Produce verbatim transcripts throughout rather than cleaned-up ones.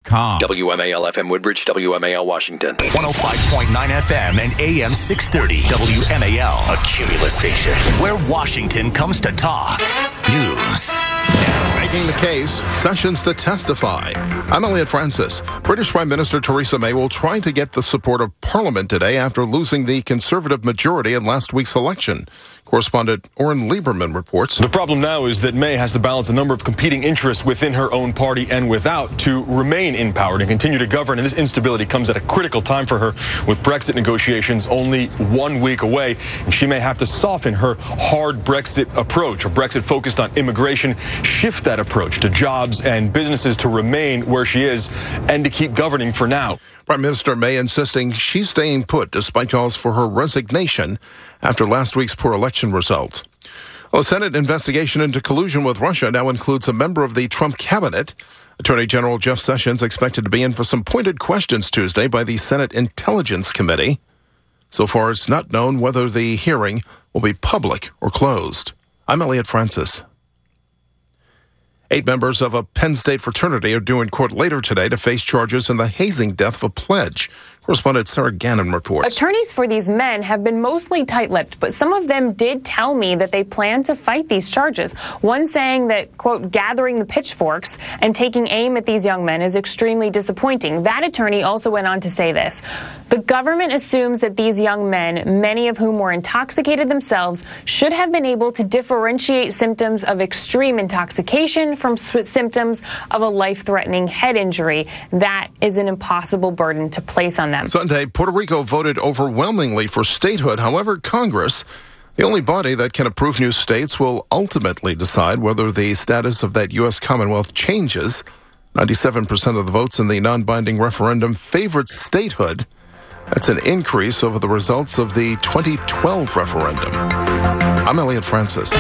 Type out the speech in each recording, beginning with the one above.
com. W M A L F M Woodbridge, W M A L Washington. one oh five point nine F M and A M six thirty W M A L, a Cumulus station where Washington comes to talk. News. Making the case, Sessions to testify. I'm Elliot Francis. British Prime Minister Theresa May will try to get the support of Parliament today after losing the Conservative majority in last week's election. Correspondent Oren Lieberman reports. The problem now is that May has to balance a number of competing interests within her own party and without to remain in power and continue to govern. And this instability comes at a critical time for her, with Brexit negotiations only one week away. And she may have to soften her hard Brexit approach, or Brexit focused on immigration, shift that approach to jobs and businesses to remain where she is and to keep governing for now. Prime Minister May insisting she's staying put despite calls for her resignation after last week's poor election result. Well, a Senate investigation into collusion with Russia now includes a member of the Trump cabinet. Attorney General Jeff Sessions expected to be in for some pointed questions Tuesday by the Senate Intelligence Committee. So far, it's not known whether the hearing will be public or closed. I'm Elliot Francis. Eight members of a Penn State fraternity are due in court later today to face charges in the hazing death of a pledge. Correspondent Sarah Gannon reports. Attorneys for these men have been mostly tight-lipped, but some of them did tell me that they plan to fight these charges. One saying that, quote, gathering the pitchforks and taking aim at these young men is extremely disappointing. That attorney also went on to say this. The government assumes that these young men, many of whom were intoxicated themselves, should have been able to differentiate symptoms of extreme intoxication from symptoms of a life-threatening head injury. That is an impossible burden to place on them. Sunday, Puerto Rico voted overwhelmingly for statehood. However, Congress, the only body that can approve new states, will ultimately decide whether the status of that U S Commonwealth changes. ninety-seven percent of the votes in the non-binding referendum favored statehood. That's an increase over the results of the twenty twelve referendum. I'm Elliot Francis.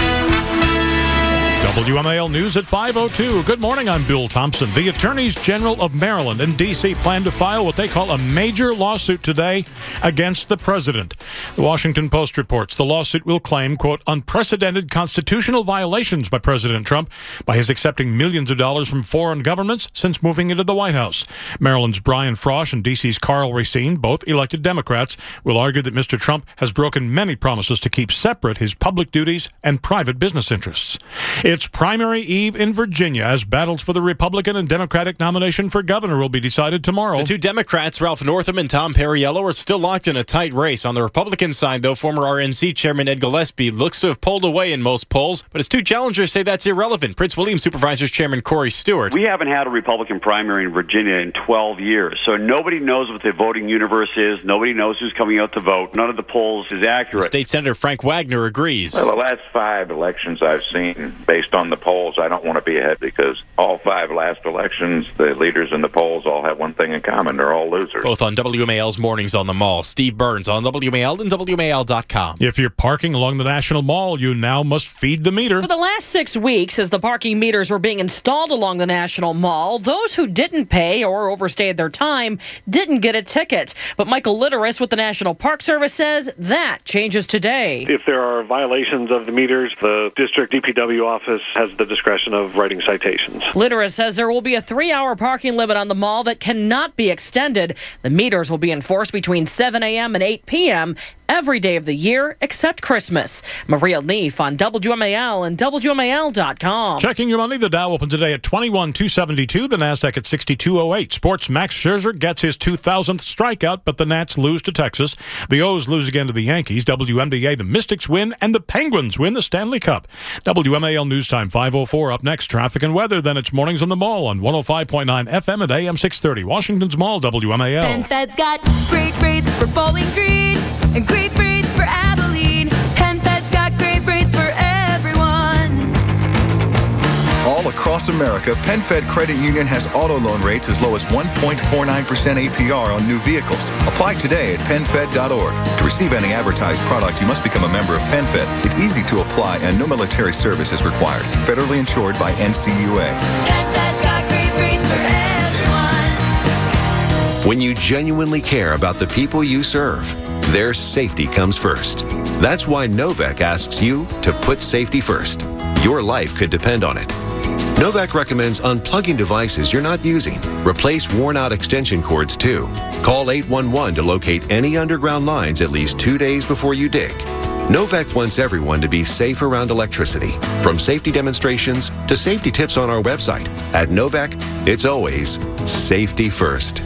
W M A L News at five oh two. Good morning, I'm Bill Thompson. The Attorneys General of Maryland and D C plan to file what they call a major lawsuit today against the president. The Washington Post reports the lawsuit will claim, quote, unprecedented constitutional violations by President Trump by his accepting millions of dollars from foreign governments since moving into the White House. Maryland's Brian Frosch and D C's Carl Racine, both elected Democrats, will argue that Mister Trump has broken many promises to keep separate his public duties and private business interests. It's primary eve in Virginia as battles for the Republican and Democratic nomination for governor will be decided tomorrow. The two Democrats, Ralph Northam and Tom Perriello, are still locked in a tight race. On the Republican side, though, former R N C Chairman Ed Gillespie looks to have pulled away in most polls, but his two challengers say that's irrelevant. Prince William Supervisors Chairman Corey Stewart. We haven't had a Republican primary in Virginia in twelve years, so nobody knows what the voting universe is. Nobody knows who's coming out to vote. None of the polls is accurate. State Senator Frank Wagner agrees. Well, the last five elections I've seen, based on the polls, I don't want to be ahead because all five last elections, the leaders in the polls all have one thing in common. They're all losers. Both on W M A L's Mornings on the Mall. Steve Burns on W M A L and W M A L dot com. If you're parking along the National Mall, you now must feed the meter. For the last six weeks, as the parking meters were being installed along the National Mall, those who didn't pay or overstayed their time didn't get a ticket. But Michael Litteris with the National Park Service says that changes today. If there are violations of the meters, the district D P W office has the discretion of writing citations. Litteris says there will be a three-hour parking limit on the mall that cannot be extended. The meters will be enforced between seven a.m. and eight p.m. every day of the year except Christmas. Maria Leaf on W M A L and W M A L dot com. Checking your money, the Dow opened today at twenty-one two seventy-two, the Nasdaq at sixty-two oh eight. Sports, Max Scherzer gets his two thousandth strikeout, but the Nats lose to Texas. The O's lose again to the Yankees. W N B A, the Mystics win, and the Penguins win the Stanley Cup. W M A L News Time five oh four. Up next, traffic and weather. Then it's Mornings on the Mall on one oh five point nine F M at A M six thirty. Washington's Mall, W M A L. PenFed's got great rates for Bowling Green and great rates for Abilene. PenFed's got great rates for everyone. All across America, PenFed Credit Union has auto loan rates as low as one point four nine percent A P R on new vehicles. Apply today at PenFed dot org. To receive any advertised product, you must become a member of PenFed. It's easy to apply and no military service is required. Federally insured by N C U A. PenFed's got great rates for everyone. When you genuinely care about the people you serve, their safety comes first. That's why Novec asks you to put safety first. Your life could depend on it. Novak recommends unplugging devices you're not using. Replace worn-out extension cords, too. Call eight one one to locate any underground lines at least two days before you dig. Novak wants everyone to be safe around electricity. From safety demonstrations to safety tips on our website. At Novak, it's always safety first.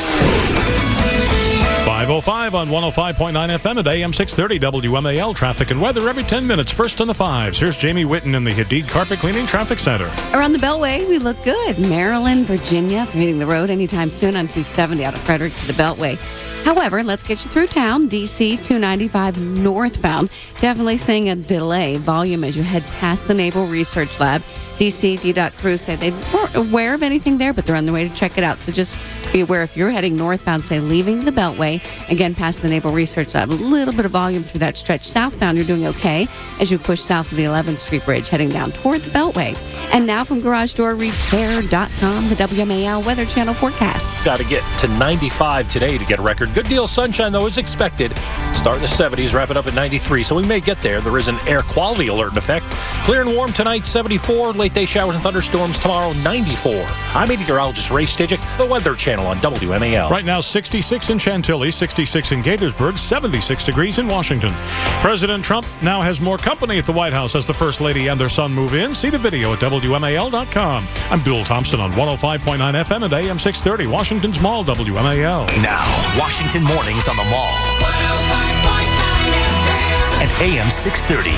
five oh five on one oh five point nine F M at A M six thirty W M A L. Traffic and weather every ten minutes. First on the fives. Here's Jamie Whitten in the Hadid Carpet Cleaning Traffic Center. Around the Beltway, we look good. Maryland, Virginia, hitting the road anytime soon on two seventy out of Frederick to the Beltway. However, let's get you through town. D C two ninety-five northbound. Definitely seeing a delay volume as you head past the Naval Research Lab. D C D DOT crews say they weren't aware of anything there, but they're on the way to check it out. So just be aware if you're heading northbound, say leaving the Beltway, again past the Naval Research Lab, a little bit of volume through that stretch. Southbound, you're doing okay as you push south of the eleventh Street Bridge, heading down toward the Beltway. And now from Garage Door Repair dot com, the W M A L Weather Channel forecast. Got to get to ninety-five today to get a record. Good deal sunshine, though, is expected. Start in the seventies, wrap it up at ninety-three, so we may get there. There is an air quality alert in effect. Clear and warm tonight, seventy-four. Late day showers and thunderstorms tomorrow, ninety-four. I'm meteorologist Ray Stidgick, the Weather Channel on W M A L. Right now, sixty-six in Chantilly, sixty-six in Gaithersburg, seventy-six degrees in Washington. President Trump now has more company at the White House as the First Lady and their son move in. See the video at W M A L dot com. I'm Bill Thompson on one oh five point nine F M at A M six thirty, Washington's Mall, W M A L. Now, Washington Mornings on the Mall. And A M six thirty.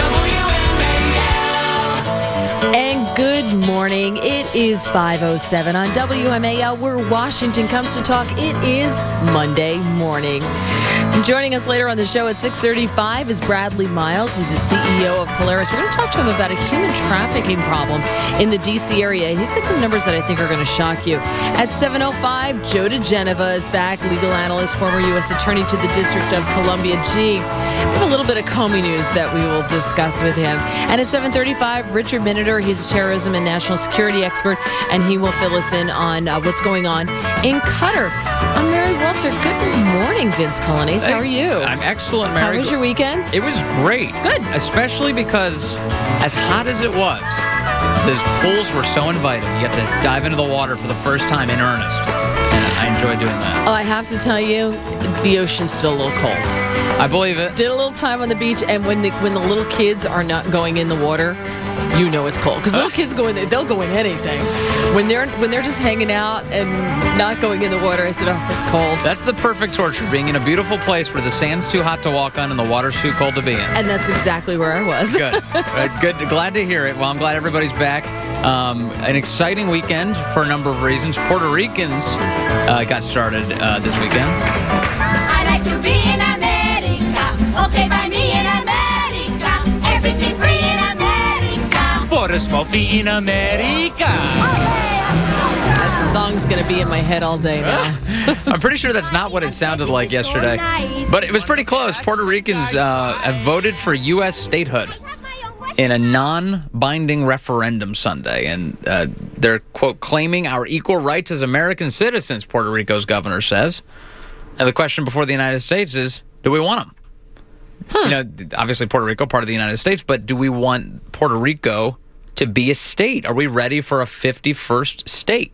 And good morning. It is five oh seven on W M A L, where Washington comes to talk. It is Monday morning. Joining us later on the show at six thirty-five is Bradley Miles. He's the C E O of Polaris. We're going to talk to him about a human trafficking problem in the D C area. He's got some numbers that I think are going to shock you. At seven oh five, Joe DeGeneva is back, legal analyst, former U S attorney to the District of Columbia. Gee, we have a little bit of Comey news that we will discuss with him. And at seven thirty-five, Richard Miniter, he's a terrorism and national security expert, and he will fill us in on uh, what's going on in Qatar. I'm Mary Walter. Good morning, Vince Colonies. How are you? I'm excellent, Mary. How was your weekend? It was great. Good. Especially because, as hot as it was, those pools were so inviting. You get to dive into the water for the first time in earnest. And I enjoyed doing that. Oh, I have to tell you, the ocean's still a little cold. I believe it. Did a little time on the beach, and when the when the little kids are not going in the water, you know it's cold. Because little kids go in, they'll go in anything. When they're when they're just hanging out and not going in the water, I said, oh, it's cold. That's the perfect torture, being in a beautiful place where the sand's too hot to walk on and the water's too cold to be in. And that's exactly where I was. Good. Right, good. Glad to hear it. Well, I'm glad everybody's back. Um, an exciting weekend for a number of reasons. Puerto Ricans uh, got started uh, this weekend. I like to be in America. Okay, by me in America. Everything free in America. For a small fee in America. That song's going to be in my head all day now. I'm pretty sure that's not what it sounded like yesterday. But it was pretty close. Puerto Ricans uh, have voted for U S statehood in a non-binding referendum Sunday. And uh, they're, quote, claiming our equal rights as American citizens, Puerto Rico's governor says. And the question before the United States is, do we want them? Hmm. You know, obviously Puerto Rico, part of the United States, but do we want Puerto Rico to be a state? Are we ready for a fifty-first state?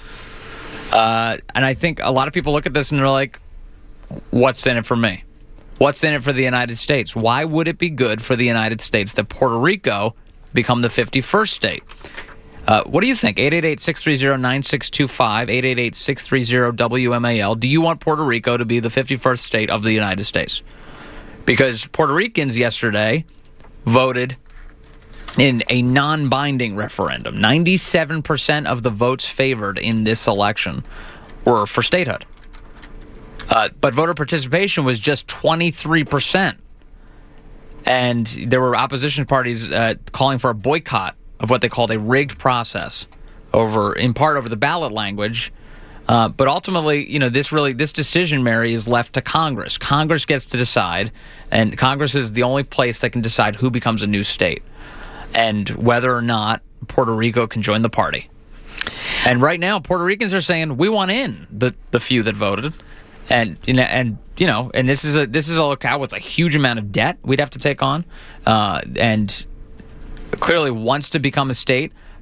Uh, and I think a lot of people look at this and they're like, what's in it for me? What's in it for the United States? Why would it be good for the United States that Puerto Rico become the fifty-first state? Uh, what do you think? eight eight eight, six three zero, nine six two five, eight eight eight, six three zero, W M A L. Do you want Puerto Rico to be the fifty-first state of the United States? Because Puerto Ricans yesterday voted in a non-binding referendum. ninety-seven percent of the votes favored in this election were for statehood. Uh, but voter participation was just twenty-three percent. And there were opposition parties uh, calling for a boycott of what they called a rigged process, over, in part over the ballot language. Uh, but ultimately, you know, this really, this decision, Mary, is left to Congress. Congress gets to decide, and Congress is the only place that can decide who becomes a new state and whether or not Puerto Rico can join the party. And right now, Puerto Ricans are saying, we want in, the, the few that voted. And, you know, and, you know, and this is a, this is a locale with a huge amount of debt we'd have to take on, uh, and clearly wants to become a state,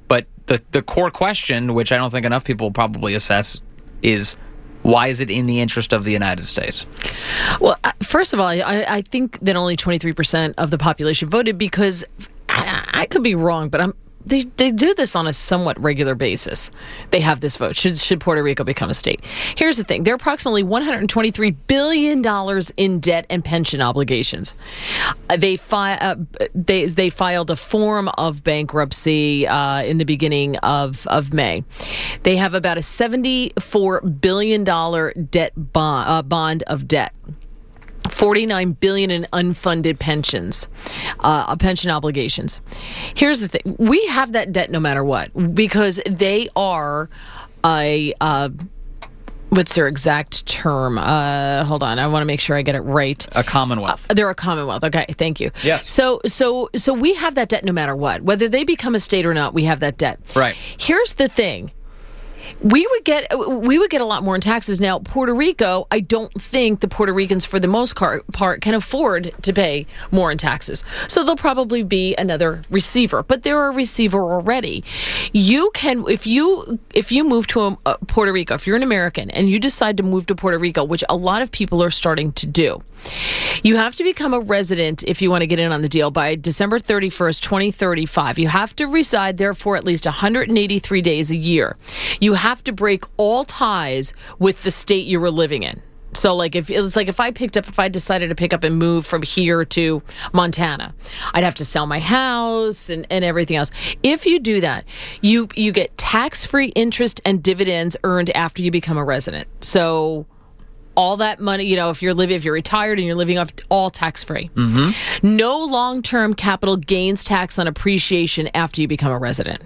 But the the core question, which I don't think enough people will probably assess, is why is it in the interest of the United States? Well, uh, first of all, I, I think that only twenty-three percent of the population voted because I, I could be wrong, but I'm. They they do this on a somewhat regular basis. They have this vote. Should should Puerto Rico become a state? Here's the thing. There are approximately one hundred twenty-three billion dollars in debt and pension obligations. Uh, they, fi- uh, they they filed a form of bankruptcy uh, in the beginning of, of May. They have about a seventy-four billion dollars debt bond, uh, bond of debt. forty-nine billion dollars in unfunded pensions, uh, pension obligations. Here's the thing. We have that debt no matter what because they are a, uh, what's their exact term? Uh, hold on. I want to make sure I get it right. A commonwealth. Uh, they're a commonwealth. Okay. Thank you. Yeah. So, so, so we have that debt no matter what. Whether they become a state or not, we have that debt. Right. Here's the thing. We would get we would get a lot more in taxes. Now, Puerto Rico, I don't think the Puerto Ricans, for the most part, can afford to pay more in taxes. So they'll probably be another receiver. But they're a receiver already. You can, if you if you move to a, uh, Puerto Rico, if you're an American and you decide to move to Puerto Rico, which a lot of people are starting to do, you have to become a resident if you want to get in on the deal by December thirty-first, twenty thirty-five. You have to reside there for at least one hundred eighty-three days a year. You have to break all ties with the state you were living in. So, like, if it's like if I picked up, if I decided to pick up and move from here to Montana, I'd have to sell my house and, and everything else. If you do that, you you get tax-free interest and dividends earned after you become a resident. So all that money, you know, if you're living, if you're retired and you're living off all tax-free. Mm-hmm. No long-term capital gains tax on appreciation after you become a resident.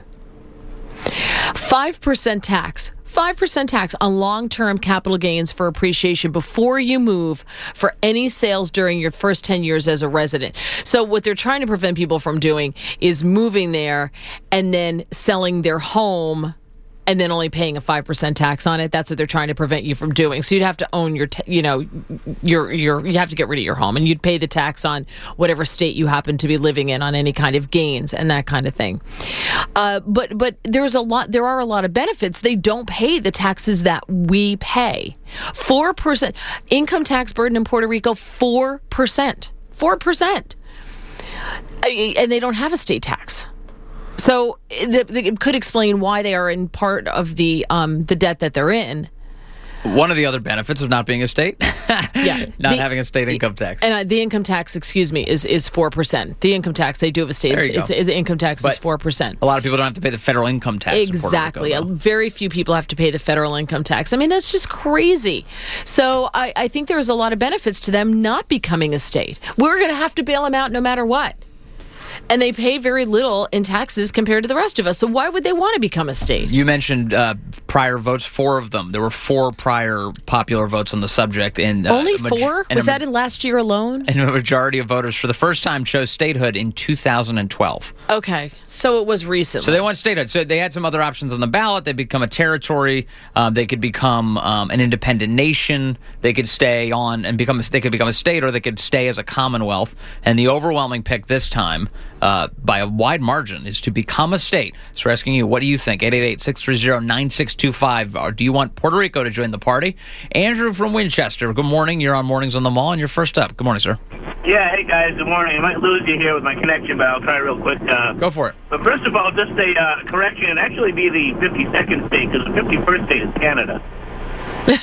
five percent tax. five percent tax on long-term capital gains for appreciation before you move for any sales during your first ten years as a resident. So what they're trying to prevent people from doing is moving there and then selling their home and then only paying a five percent tax on it. That's what they're trying to prevent you from doing. So you'd have to own your, t- you know, your, your, you have to get rid of your home and you'd pay the tax on whatever state you happen to be living in on any kind of gains and that kind of thing. Uh, but, but there's a lot, there are a lot of benefits. They don't pay the taxes that we pay. four percent income tax burden in Puerto Rico, four percent, four percent. And they don't have a state tax. So it could explain why they are in part of the um, the debt that they're in. One of the other benefits of not being a state, yeah, not the, having a state income tax, and uh, the income tax, excuse me, is is four percent. The income tax they do have a state. There you it's, go. it's, the income tax But is four percent. A lot of people don't have to pay the federal income tax. Exactly. In Puerto Rico, Very few people have to pay the federal income tax. I mean, that's just crazy. So I, I think there's a lot of benefits to them not becoming a state. We're going to have to bail them out no matter what. And they pay very little in taxes compared to the rest of us. So why would they want to become a state? You mentioned uh, prior votes, four of them. There were four prior popular votes on the subject. And, uh, Only a maj- four? and Was a, that in last year alone? And a majority of voters for the first time chose statehood in two thousand twelve. Okay, so it was recent. So they want statehood. So they had some other options on the ballot. They become a territory. Um, they could become um, an independent nation. They could stay on and become. They could become a state, or they could stay as a commonwealth. And the overwhelming pick this time, uh, by a wide margin, is to become a state. So we're asking you, what do you think? eight eight eight, six three zero, nine six two five. Or do you want Puerto Rico to join the party? Andrew from Winchester. Good morning. You're on Mornings on the Mall, and you're first up. Good morning, sir. Yeah, hey guys, good morning. I might lose you here with my connection, but I'll try real quick. Uh, Go for it. But first of all, just a uh, correction. It'd actually be the fifty-second state, because the fifty-first state is Canada. Good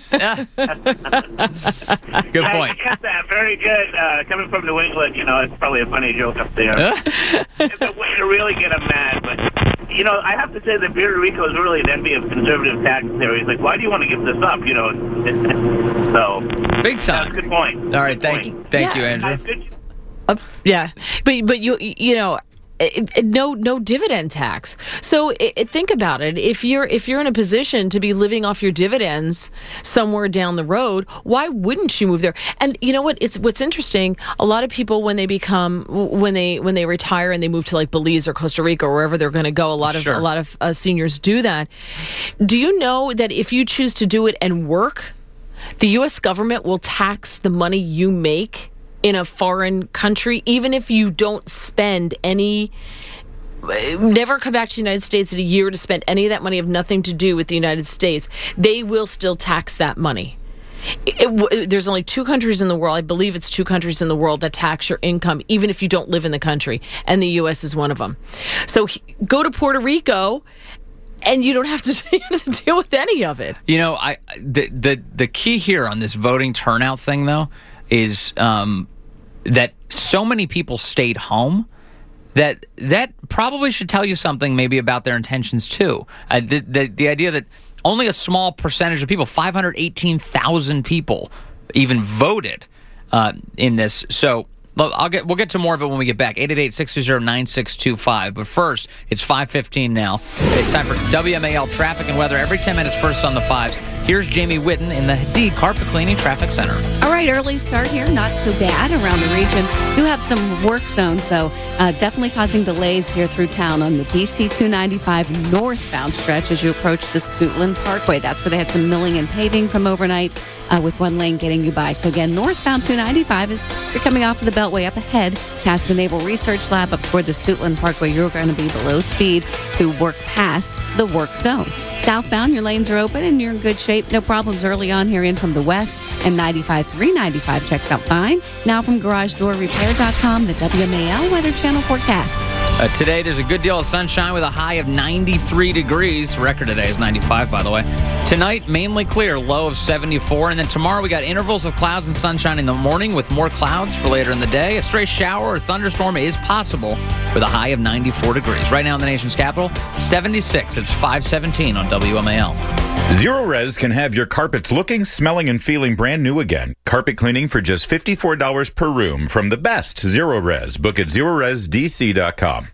I point. got that. Very good. Uh, coming from New England, you know, it's probably a funny joke up there. It's a way to really get them mad. But, you know, I have to say that Puerto Rico is really an envy of conservative tax theories. Like, why do you want to give this up, you know? So, big time. That's a good point. All right, thank you. Thank Yeah. you, Andrew. Uh, good- Uh, yeah, but but you you know. It, it, no, no dividend tax. So it, it, think about it. If you're if you're in a position to be living off your dividends somewhere down the road, why wouldn't you move there? And you know what? It's what's interesting. A lot of people when they become when they when they retire and they move to like Belize or Costa Rica or wherever they're going to go. A lot of Sure. a lot of uh, seniors do that. Do you know that if you choose to do it and work, the U S government will tax the money you make in a foreign country, even if you don't spend any never come back to the United States in a year to spend any of that money, have nothing to do with the United States, they will still tax that money. It, it, there's only two countries in the world, I believe it's two countries in the world that tax your income, even if you don't live in the country, and the U S is one of them. So he, go to Puerto Rico, and you don't have to, you have to deal with any of it. You know, I the the, the key here on this voting turnout thing, though, is um, that so many people stayed home that that probably should tell you something maybe about their intentions, too. Uh, the, the the idea that only a small percentage of people, five hundred eighteen thousand people, even voted uh, in this. So look, I'll get we'll get to more of it when we get back. eight eight eight, six two zero, nine six two five. But first, it's five fifteen now. It's time for W M A L traffic and weather every ten minutes first on the fives. Here's Jamie Whitten in the Hadid Carpet Cleaning Traffic Center. All right, early start here, not so bad around the region. Do have some work zones, though, uh, definitely causing delays here through town on the D C two ninety-five northbound stretch as you approach the Suitland Parkway. That's where they had some milling and paving from overnight uh, with one lane getting you by. So again, northbound two ninety-five, is you're coming off of the Beltway up ahead past the Naval Research Lab up toward the Suitland Parkway. You're going to be below speed to work past the work zone. Southbound, your lanes are open and you're in good shape. No problems early on here in from the west. And ninety-five three ninety-five checks out fine. Now from garage door repair dot com, the W M A L Weather Channel forecast. Uh, today, there's a good deal of sunshine with a high of ninety-three degrees. Record today is ninety-five, by the way. Tonight, mainly clear, low of seventy-four. And then tomorrow, we got intervals of clouds and sunshine in the morning with more clouds for later in the day. A stray shower or thunderstorm is possible with a high of ninety-four degrees. Right now in the nation's capital, seventy-six. It's five seventeen on W M A L. Zero Res can have your carpets looking, smelling, and feeling brand new again. Carpet cleaning for just fifty-four dollars per room from the best Zero Res. Book at zero res d c dot com.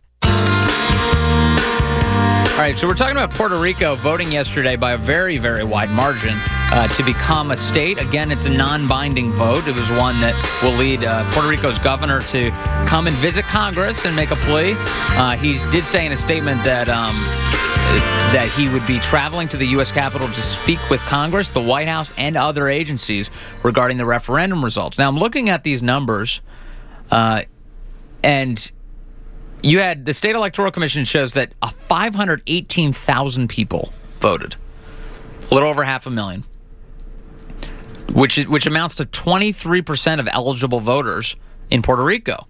All right, so we're talking about Puerto Rico voting yesterday by a very, very wide margin uh, to become a state. Again, it's a non-binding vote. It was one that will lead uh, Puerto Rico's governor to come and visit Congress and make a plea. Uh, he did say in a statement that um, that he would be traveling to the U S Capitol to speak with Congress, the White House, and other agencies regarding the referendum results. Now, I'm looking at these numbers, uh, and you had the State Electoral Commission shows that uh, five hundred eighteen thousand people voted, a little over half a million, which is, which amounts to twenty-three percent of eligible voters in Puerto Rico.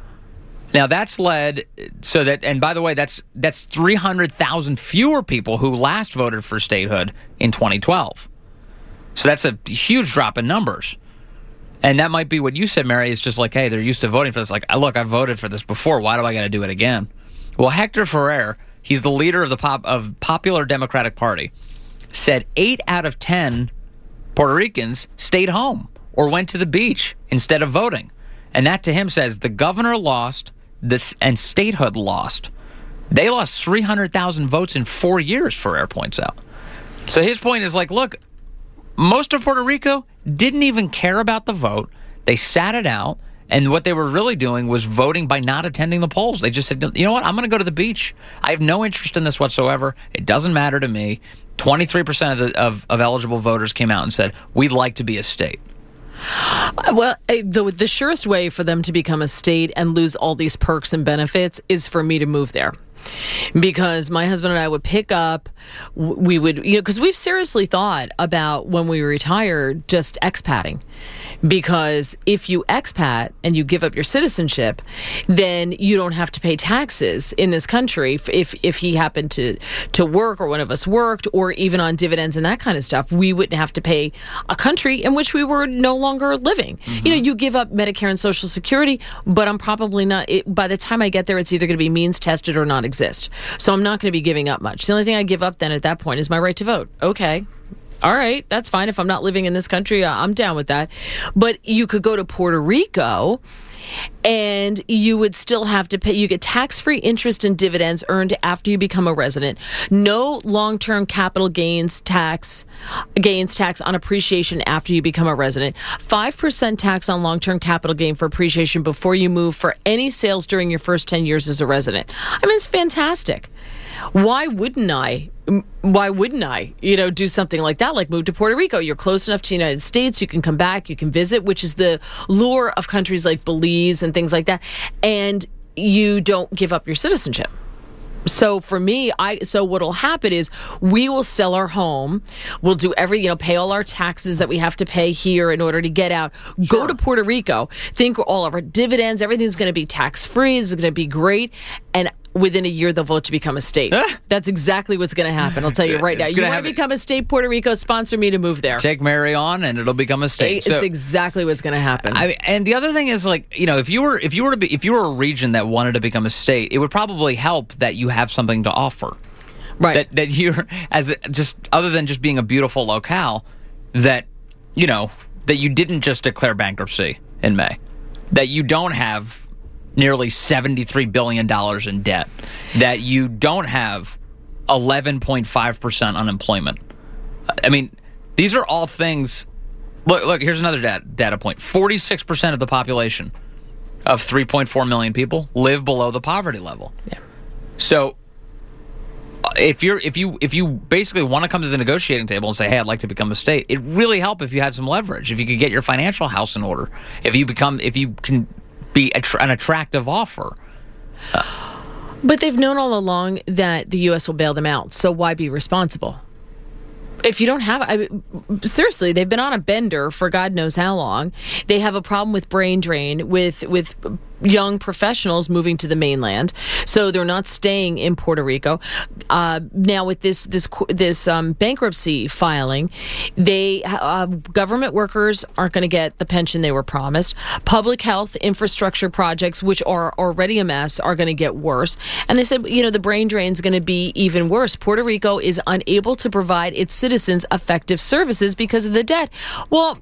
Now that's led so that, and by the way, that's that's three hundred thousand fewer people who last voted for statehood in twenty twelve. So that's a huge drop in numbers. And that might be what you said, Mary. It's just like, hey, they're used to voting for this. Like, look, I voted for this before. Why do I got to do it again? Well, Hector Ferrer, he's the leader of the pop, of Popular Democratic Party, said eight out of ten Puerto Ricans stayed home or went to the beach instead of voting. And that to him says the governor lost this and statehood lost. They lost three hundred thousand votes in four years, Ferrer points out. So his point is like, look, most of Puerto Rico didn't even care about the vote. They sat it out, and what they were really doing was voting by not attending the polls. They just said, you know what, I'm going to go to the beach. I have no interest in this whatsoever. It doesn't matter to me. twenty-three percent of, the, of, of eligible voters came out and said, we'd like to be a state. Well, the, the surest way for them to become a state and lose all these perks and benefits is for me to move there. Because my husband and I would pick up, we would, you know, because we've seriously thought about when we retired just expatting. Because if you expat and you give up your citizenship, then you don't have to pay taxes in this country if if, if he happened to, to work or one of us worked, or even on dividends and that kind of stuff. We wouldn't have to pay a country in which we were no longer living. Mm-hmm. You know, you give up Medicare and Social Security, but I'm probably not, it, by the time I get there, it's either going to be means tested or not exist. So I'm not going to be giving up much. The only thing I give up then at that point is my right to vote. Okay. All right, that's fine. If I'm not living in this country, I'm down with that. But you could go to Puerto Rico and you would still have to pay. You get tax-free interest and dividends earned after you become a resident. No long-term capital gains tax, gains tax on appreciation after you become a resident. five percent tax on long-term capital gain for appreciation before you move for any sales during your first ten years as a resident. I mean, it's fantastic. Why wouldn't I? Why wouldn't I, you know, do something like that, like move to Puerto Rico? You're close enough to the United States. You can come back. You can visit, which is the lure of countries like Belize and things like that. And you don't give up your citizenship. So for me, I so what'll happen is we will sell our home. We'll do every, you know, pay all our taxes that we have to pay here in order to get out. Sure. Go to Puerto Rico. Think all of our dividends, everything's going to be tax-free. This is going to be great. And within a year, they'll vote to become a state. That's exactly what's going to happen. I'll tell you right now. You want to become a state, Puerto Rico, sponsor me to move there. Take Mary on, and it'll become a state. It's so, exactly what's going to happen. I, and the other thing is, like, you know, if you were if you were to be if you were a region that wanted to become a state, it would probably help that you have something to offer. Right. That that you're as a, just other than just being a beautiful locale, that you know that you didn't just declare bankruptcy in May, that you don't have nearly seventy-three billion dollars in debt, that you don't have eleven point five percent unemployment. I mean, these are all things. Look, look. Here's another data, data point. forty-six percent of the population of three point four million people live below the poverty level. Yeah. So if you're if you if you basically want to come to the negotiating table and say, hey, I'd like to become a state, it'd really help if you had some leverage, if you could get your financial house in order, if you become if you can be an attractive offer. Uh, but they've known all along that the U S will bail them out, so why be responsible? If you don't have, I, seriously, they've been on a bender for God knows how long. They have a problem with brain drain, with with young professionals moving to the mainland, so they're not staying in Puerto Rico. Uh, now with this this this um, bankruptcy filing, they uh, government workers aren't going to get the pension they were promised. Public health infrastructure projects, which are already a mess, are going to get worse. And they said, you know, the brain drain is going to be even worse. Puerto Rico is unable to provide its citizens effective services because of the debt. Well,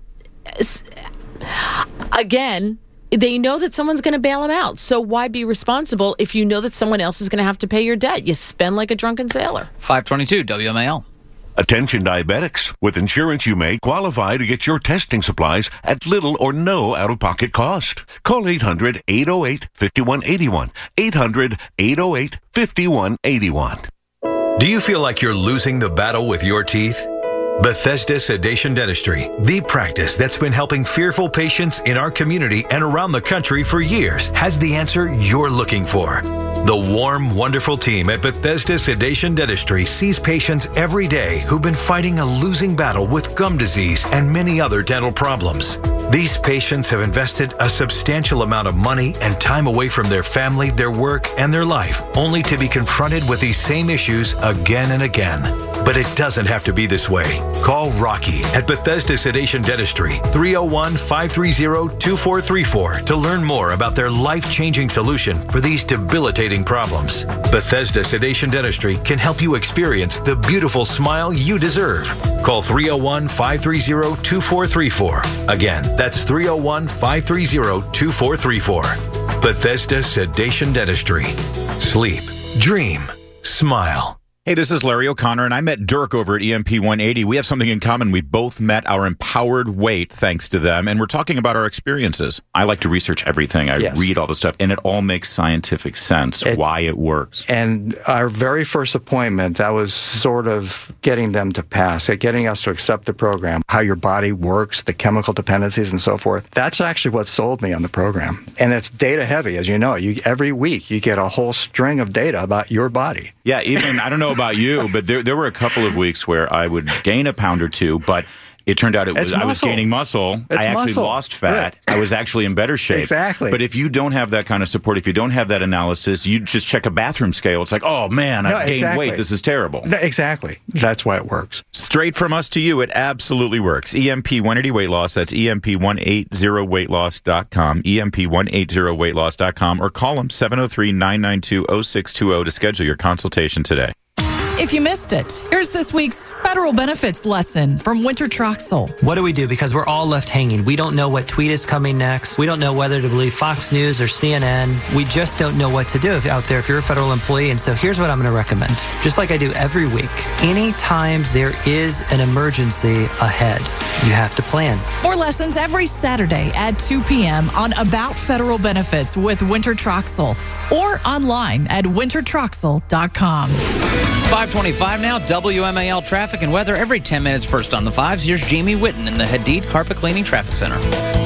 again, they know that someone's going to bail them out. So why be responsible if you know that someone else is going to have to pay your debt? You spend like a drunken sailor. five twenty-two W M A L. Attention diabetics. With insurance, you may qualify to get your testing supplies at little or no out-of-pocket cost. Call eight hundred, eight oh eight, five one eight one. eight hundred, eight oh eight, five one eight one. Do you feel like you're losing the battle with your teeth? Bethesda Sedation Dentistry, the practice that's been helping fearful patients in our community and around the country for years, has the answer you're looking for. The warm, wonderful team at Bethesda Sedation Dentistry sees patients every day who've been fighting a losing battle with gum disease and many other dental problems. These patients have invested a substantial amount of money and time away from their family, their work, and their life, only to be confronted with these same issues again and again. But it doesn't have to be this way. Call Rocky at Bethesda Sedation Dentistry, three oh one, five three oh, two four three four, to learn more about their life-changing solution for these debilitating problems. Bethesda Sedation Dentistry can help you experience the beautiful smile you deserve. Call three oh one, five three oh, two four three four. Again, that's three oh one, five three oh, two four three four. Bethesda Sedation Dentistry. Sleep, dream, smile. Hey, this is Larry O'Connor, and I met Dirk over at E M P one eighty. We have something in common. We both met our empowered weight thanks to them, and we're talking about our experiences. I like to research everything. I yes. read all the stuff, and it all makes scientific sense, it, why it works. And our very first appointment, that was sort of getting them to pass, getting us to accept the program, how your body works, the chemical dependencies, and so forth. That's actually what sold me on the program. And it's data heavy, as you know. You every week, you get a whole string of data about your body. Yeah, even, I don't know about you, but there there were a couple of weeks where I would gain a pound or two, but it turned out it was I was gaining muscle. It's I actually muscle. lost fat. Yeah. I was actually in better shape. Exactly. But if you don't have that kind of support, if you don't have that analysis, you just check a bathroom scale. It's like, oh man, no, I've gained exactly. weight. This is terrible. No, exactly. That's why it works. Straight from us to you, it absolutely works. E M P one eighty Weight Loss. That's E M P one eighty weight loss dot com. E M P one eighty weight loss dot com, or call them seven oh three, nine nine two, oh six two oh to schedule your consultation today. If you missed it, here's this week's federal benefits lesson from Winter Troxel. What do we do? Because we're all left hanging. We don't know what tweet is coming next. We don't know whether to believe Fox News or C N N. We just don't know what to do if out there if you're a federal employee. And so here's what I'm going to recommend. Just like I do every week, anytime there is an emergency ahead, you have to plan. More lessons every Saturday at two p.m. on About Federal Benefits with Winter Troxel, or online at winter troxel dot com. five twenty-five now, W M A L traffic and weather every ten minutes first on the fives. Here's Jamie Whitten in the Hadid Carpet Cleaning Traffic Center.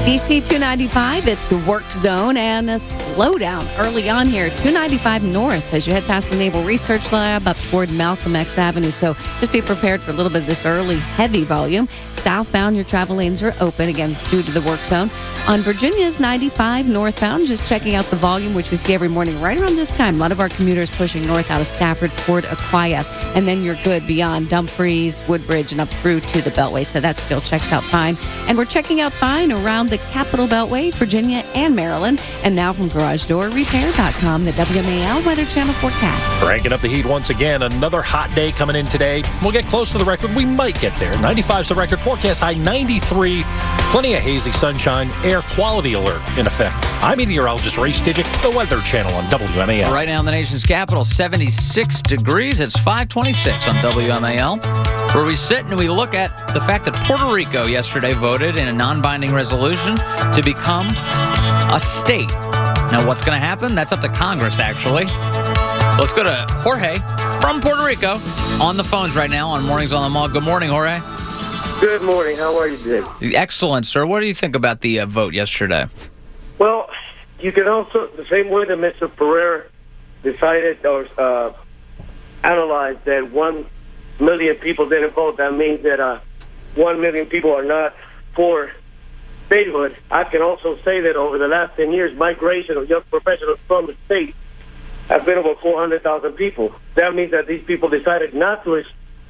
D C two ninety-five, it's a work zone and a slowdown early on here. two ninety-five north as you head past the Naval Research Lab up toward Malcolm X Avenue. So just be prepared for a little bit of this early heavy volume. Southbound, your travel lanes are open again due to the work zone. On Virginia's ninety-five northbound, just checking out the volume, which we see every morning right around this time. A lot of our commuters pushing north out of Stafford toward Aquia. And then you're good beyond Dumfries, Woodbridge, and up through to the Beltway. So that still checks out fine. And we're checking out fine around the Capital Beltway, Virginia, and Maryland. And now from Garage Door Repair dot com, the W M A L Weather Channel forecast. Cranking up the heat once again. Another hot day coming in today. We'll get close to the record. We might get there. ninety-five is the record. Forecast high ninety-three. Plenty of hazy sunshine. Air quality alert in effect. I'm meteorologist Ray Stidgick, the Weather Channel on W M A L. Right now in the nation's capital, seventy-six degrees. It's five twenty-six on W M A L, where we sit and we look at the fact that Puerto Rico yesterday voted in a non-binding resolution to become a state. Now, what's going to happen? That's up to Congress, actually. Let's go to Jorge from Puerto Rico on the phones right now on Mornings on the Mall. Good morning, Jorge. Good morning. How are you today? Excellent, sir. What do you think about the uh, vote yesterday? Well, you can also, the same way that Mister Pereira decided or uh, analyzed that one million people didn't vote, that means that uh, one million people are not for statehood. I can also say that over the last ten years, migration of young professionals from the state has been over four hundred thousand people. That means that these people decided not to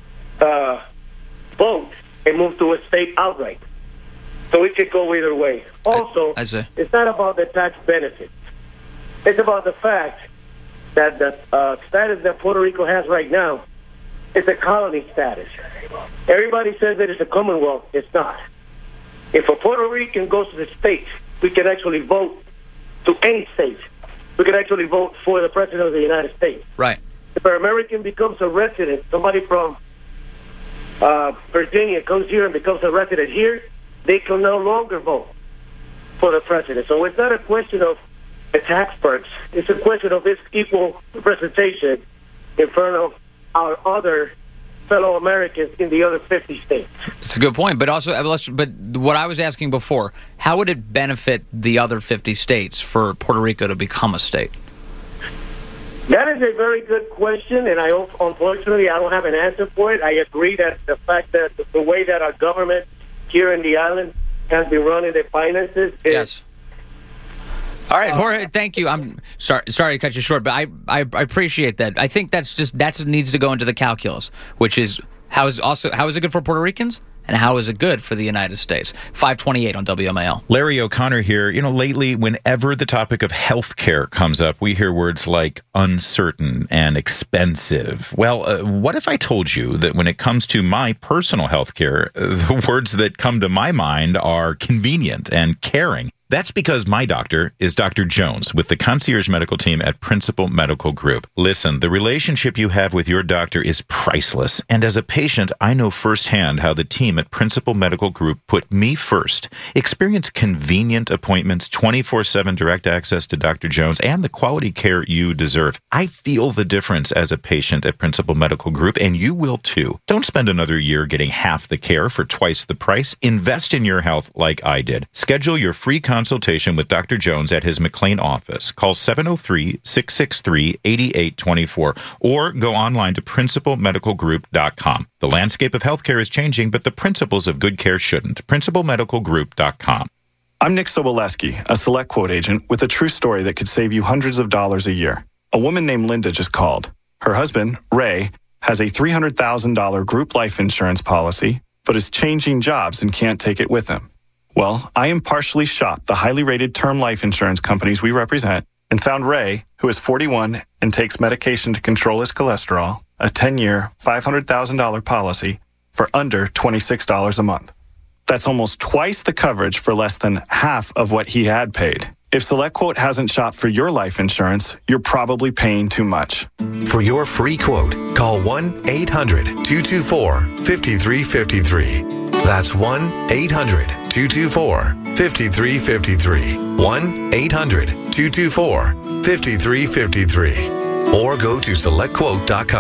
uh, vote and move to a state outright. So it could go either way. Also, I, I it's not about the tax benefits. It's about the fact that the uh, status that Puerto Rico has right now is a colony status. Everybody says that it's a Commonwealth. It's not. If a Puerto Rican goes to the States, we can actually vote to any state. We can actually vote for the President of the United States. Right. If an American becomes a resident, somebody from uh, Virginia comes here and becomes a resident here, they can no longer vote for the president. So it's not a question of the tax perks. It's a question of its equal representation in front of our other fellow Americans in the other fifty states. It's a good point, but also, but what I was asking before, how would it benefit the other fifty states for Puerto Rico to become a state? That is a very good question, and I unfortunately I don't have an answer for it. I agree that the fact that the way that our government here in the island has been running their finances is... Yes. All right, Jorge, thank you. I'm sorry sorry to cut you short, but I, I, I appreciate that. I think that's just that's what needs to go into the calculus, which is how is also how is it good for Puerto Ricans and how is it good for the United States? five twenty-eight on W M A L. Larry O'Connor here. You know, lately, whenever the topic of health care comes up, we hear words like uncertain and expensive. Well, uh, what if I told you that when it comes to my personal health care, uh, the words that come to my mind are convenient and caring? That's because my doctor is Doctor Jones with the concierge medical team at Principal Medical Group. Listen, the relationship you have with your doctor is priceless. And as a patient, I know firsthand how the team at Principal Medical Group put me first. Experience convenient appointments, twenty-four seven direct access to Doctor Jones, and the quality care you deserve. I feel the difference as a patient at Principal Medical Group, and you will too. Don't spend another year getting half the care for twice the price. Invest in your health like I did. Schedule your free consultation with Doctor Jones at his McLean office. Call seven oh three, six six three, eight eight two four or go online to principal medical group dot com. The landscape of healthcare is changing, but the principles of good care shouldn't. principal medical group dot com. I'm Nick Soboleski, a Select Quote agent with a true story that could save you hundreds of dollars a year. A woman named Linda just called. Her husband, Ray, has a three hundred thousand dollars group life insurance policy, but is changing jobs and can't take it with him. Well, I impartially shopped the highly rated term life insurance companies we represent and found Ray, who is forty-one and takes medication to control his cholesterol, a ten-year, five hundred thousand dollars policy for under twenty-six dollars a month. That's almost twice the coverage for less than half of what he had paid. If SelectQuote hasn't shopped for your life insurance, you're probably paying too much. For your free quote, call one eight hundred two two four five three five three. That's one eight hundred two two four five three five three. one eight hundred two two four five three five three. Or go to select quote dot com.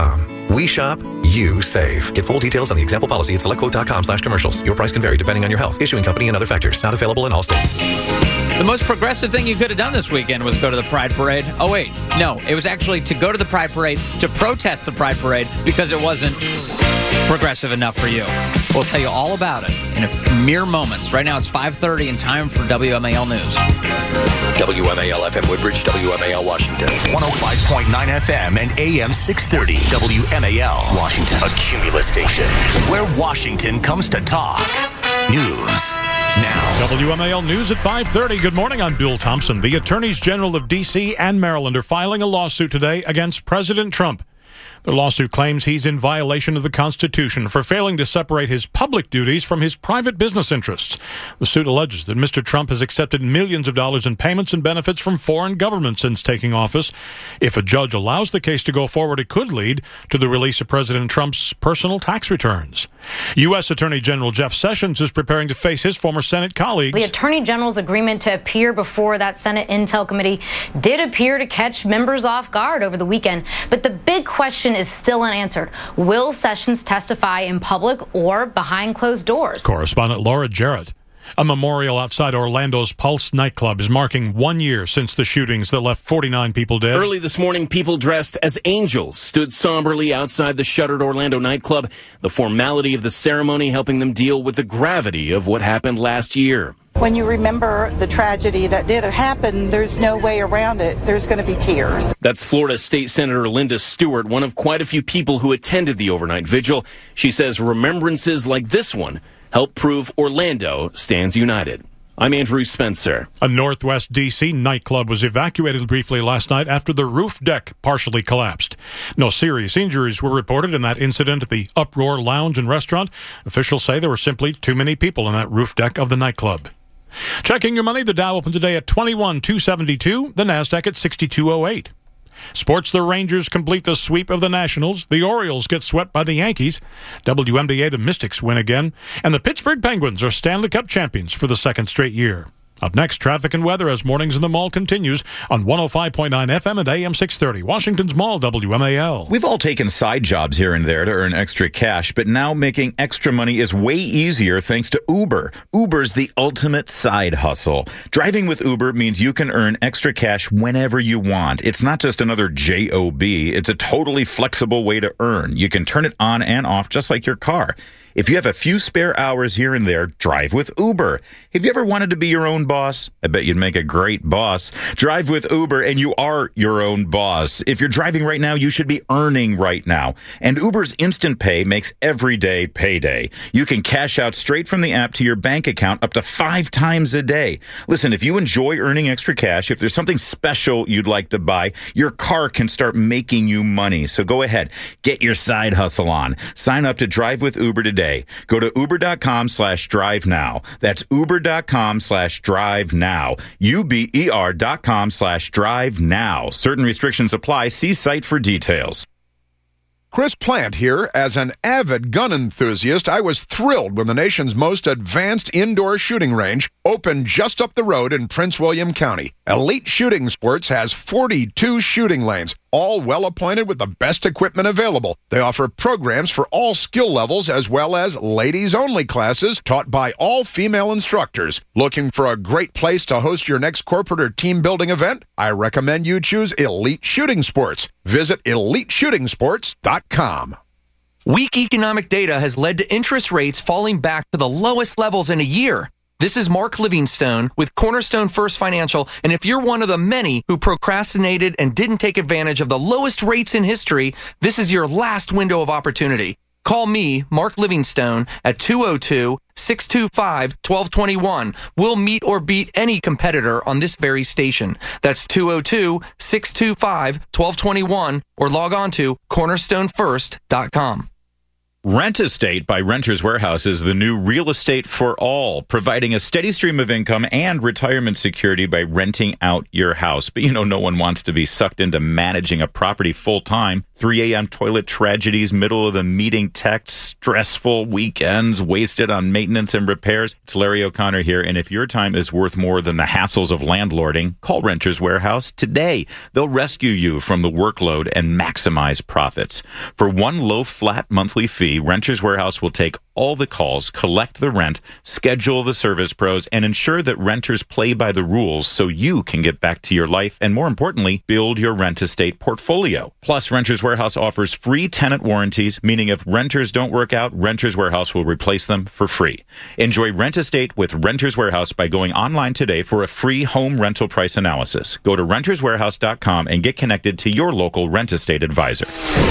We shop, you save. Get full details on the example policy at selectquote.com slash commercials. Your price can vary depending on your health, issuing company, and other factors. Not available in all states. The most progressive thing you could have done this weekend was go to the Pride Parade. Oh, wait. No, it was actually to go to the Pride Parade to protest the Pride Parade because it wasn't progressive enough for you. We'll tell you all about it in a mere moments. Right now it's five thirty and time for W M A L News. W M A L F M Woodbridge, W M A L Washington. one oh five point nine F M and A M six thirty. W M A L Washington. A Cumulus station where Washington comes to talk. News now. W M A L News at five thirty. Good morning, I'm Bill Thompson. The attorneys general of D C and Maryland are filing a lawsuit today against President Trump. The lawsuit claims he's in violation of the Constitution for failing to separate his public duties from his private business interests. The suit alleges that Mister Trump has accepted millions of dollars in payments and benefits from foreign governments since taking office. If a judge allows the case to go forward, it could lead to the release of President Trump's personal tax returns. U S. Attorney General Jeff Sessions is preparing to face his former Senate colleagues. The Attorney General's agreement to appear before that Senate Intel Committee did appear to catch members off guard over the weekend, but the big question is still unanswered. Will Sessions testify in public or behind closed doors? Correspondent Laura Jarrett. A memorial outside Orlando's Pulse nightclub is marking one year since the shootings that left forty-nine people dead. Early this morning, people dressed as angels stood somberly outside the shuttered Orlando nightclub, the formality of the ceremony helping them deal with the gravity of what happened last year. When you remember the tragedy that did happen, there's no way around it. There's going to be tears. That's Florida State Senator Linda Stewart, one of quite a few people who attended the overnight vigil. She says remembrances like this one help prove Orlando stands united. I'm Andrew Spencer. A Northwest D C nightclub was evacuated briefly last night after the roof deck partially collapsed. No serious injuries were reported in that incident at the Uproar Lounge and Restaurant. Officials say there were simply too many people on that roof deck of the nightclub. Checking your money, the Dow opened today at twenty-one two seventy-two, the Nasdaq at sixty-two oh eight. Sports, the Rangers complete the sweep of the Nationals. The Orioles get swept by the Yankees. W N B A, the Mystics win again. And the Pittsburgh Penguins are Stanley Cup champions for the second straight year. Up next, traffic and weather as Mornings in the Mall continues on one oh five point nine F M and A M six thirty. Washington's Mall, W M A L. We've all taken side jobs here and there to earn extra cash, but now making extra money is way easier thanks to Uber. Uber's the ultimate side hustle. Driving with Uber means you can earn extra cash whenever you want. It's not just another job. It's a totally flexible way to earn. You can turn it on and off just like your car. If you have a few spare hours here and there, drive with Uber. Have you ever wanted to be your own boss? I bet you'd make a great boss. Drive with Uber and you are your own boss. If you're driving right now, you should be earning right now. And Uber's Instant Pay makes every day payday. You can cash out straight from the app to your bank account up to five times a day. Listen, if you enjoy earning extra cash, if there's something special you'd like to buy, your car can start making you money. So go ahead, get your side hustle on. Sign up to Drive with Uber today. Go to uber.com slash drive now. That's uber.com slash drive now. U-B-E-R dot com slash drive now. Certain restrictions apply. See site for details. Chris Plant here. As an avid gun enthusiast, I was thrilled when the nation's most advanced indoor shooting range opened just up the road in Prince William County. Elite Shooting Sports has forty-two shooting lanes, all well-appointed with the best equipment available. They offer programs for all skill levels as well as ladies-only classes taught by all-female instructors. Looking for a great place to host your next corporate or team-building event? I recommend you choose Elite Shooting Sports. Visit elite shooting sports dot com. Weak economic data has led to interest rates falling back to the lowest levels in a year. This is Mark Livingstone with Cornerstone First Financial, and if you're one of the many who procrastinated and didn't take advantage of the lowest rates in history, this is your last window of opportunity. Call me, Mark Livingstone, at two oh two, six two five, one two two one. We'll meet or beat any competitor on this very station. That's two oh two, six two five, one two two one, or log on to cornerstone first dot com. Rent Estate by Renters Warehouse is the new real estate for all, providing a steady stream of income and retirement security by renting out your house. But you know, no one wants to be sucked into managing a property full time. three a.m. toilet tragedies, middle of the meeting texts, stressful weekends wasted on maintenance and repairs. It's Larry O'Connor here, and if your time is worth more than the hassles of landlording, call Renters Warehouse today. They'll rescue you from the workload and maximize profits. For one low, flat monthly fee, Renters Warehouse will take all the calls, collect the rent, schedule the service pros, and ensure that renters play by the rules so you can get back to your life and, more importantly, build your rent estate portfolio. Plus, Renters Warehouse offers free tenant warranties, meaning if renters don't work out, Renters Warehouse will replace them for free. Enjoy Rent Estate with Renters Warehouse by going online today for a free home rental price analysis. Go to renters warehouse dot com and get connected to your local rent estate advisor.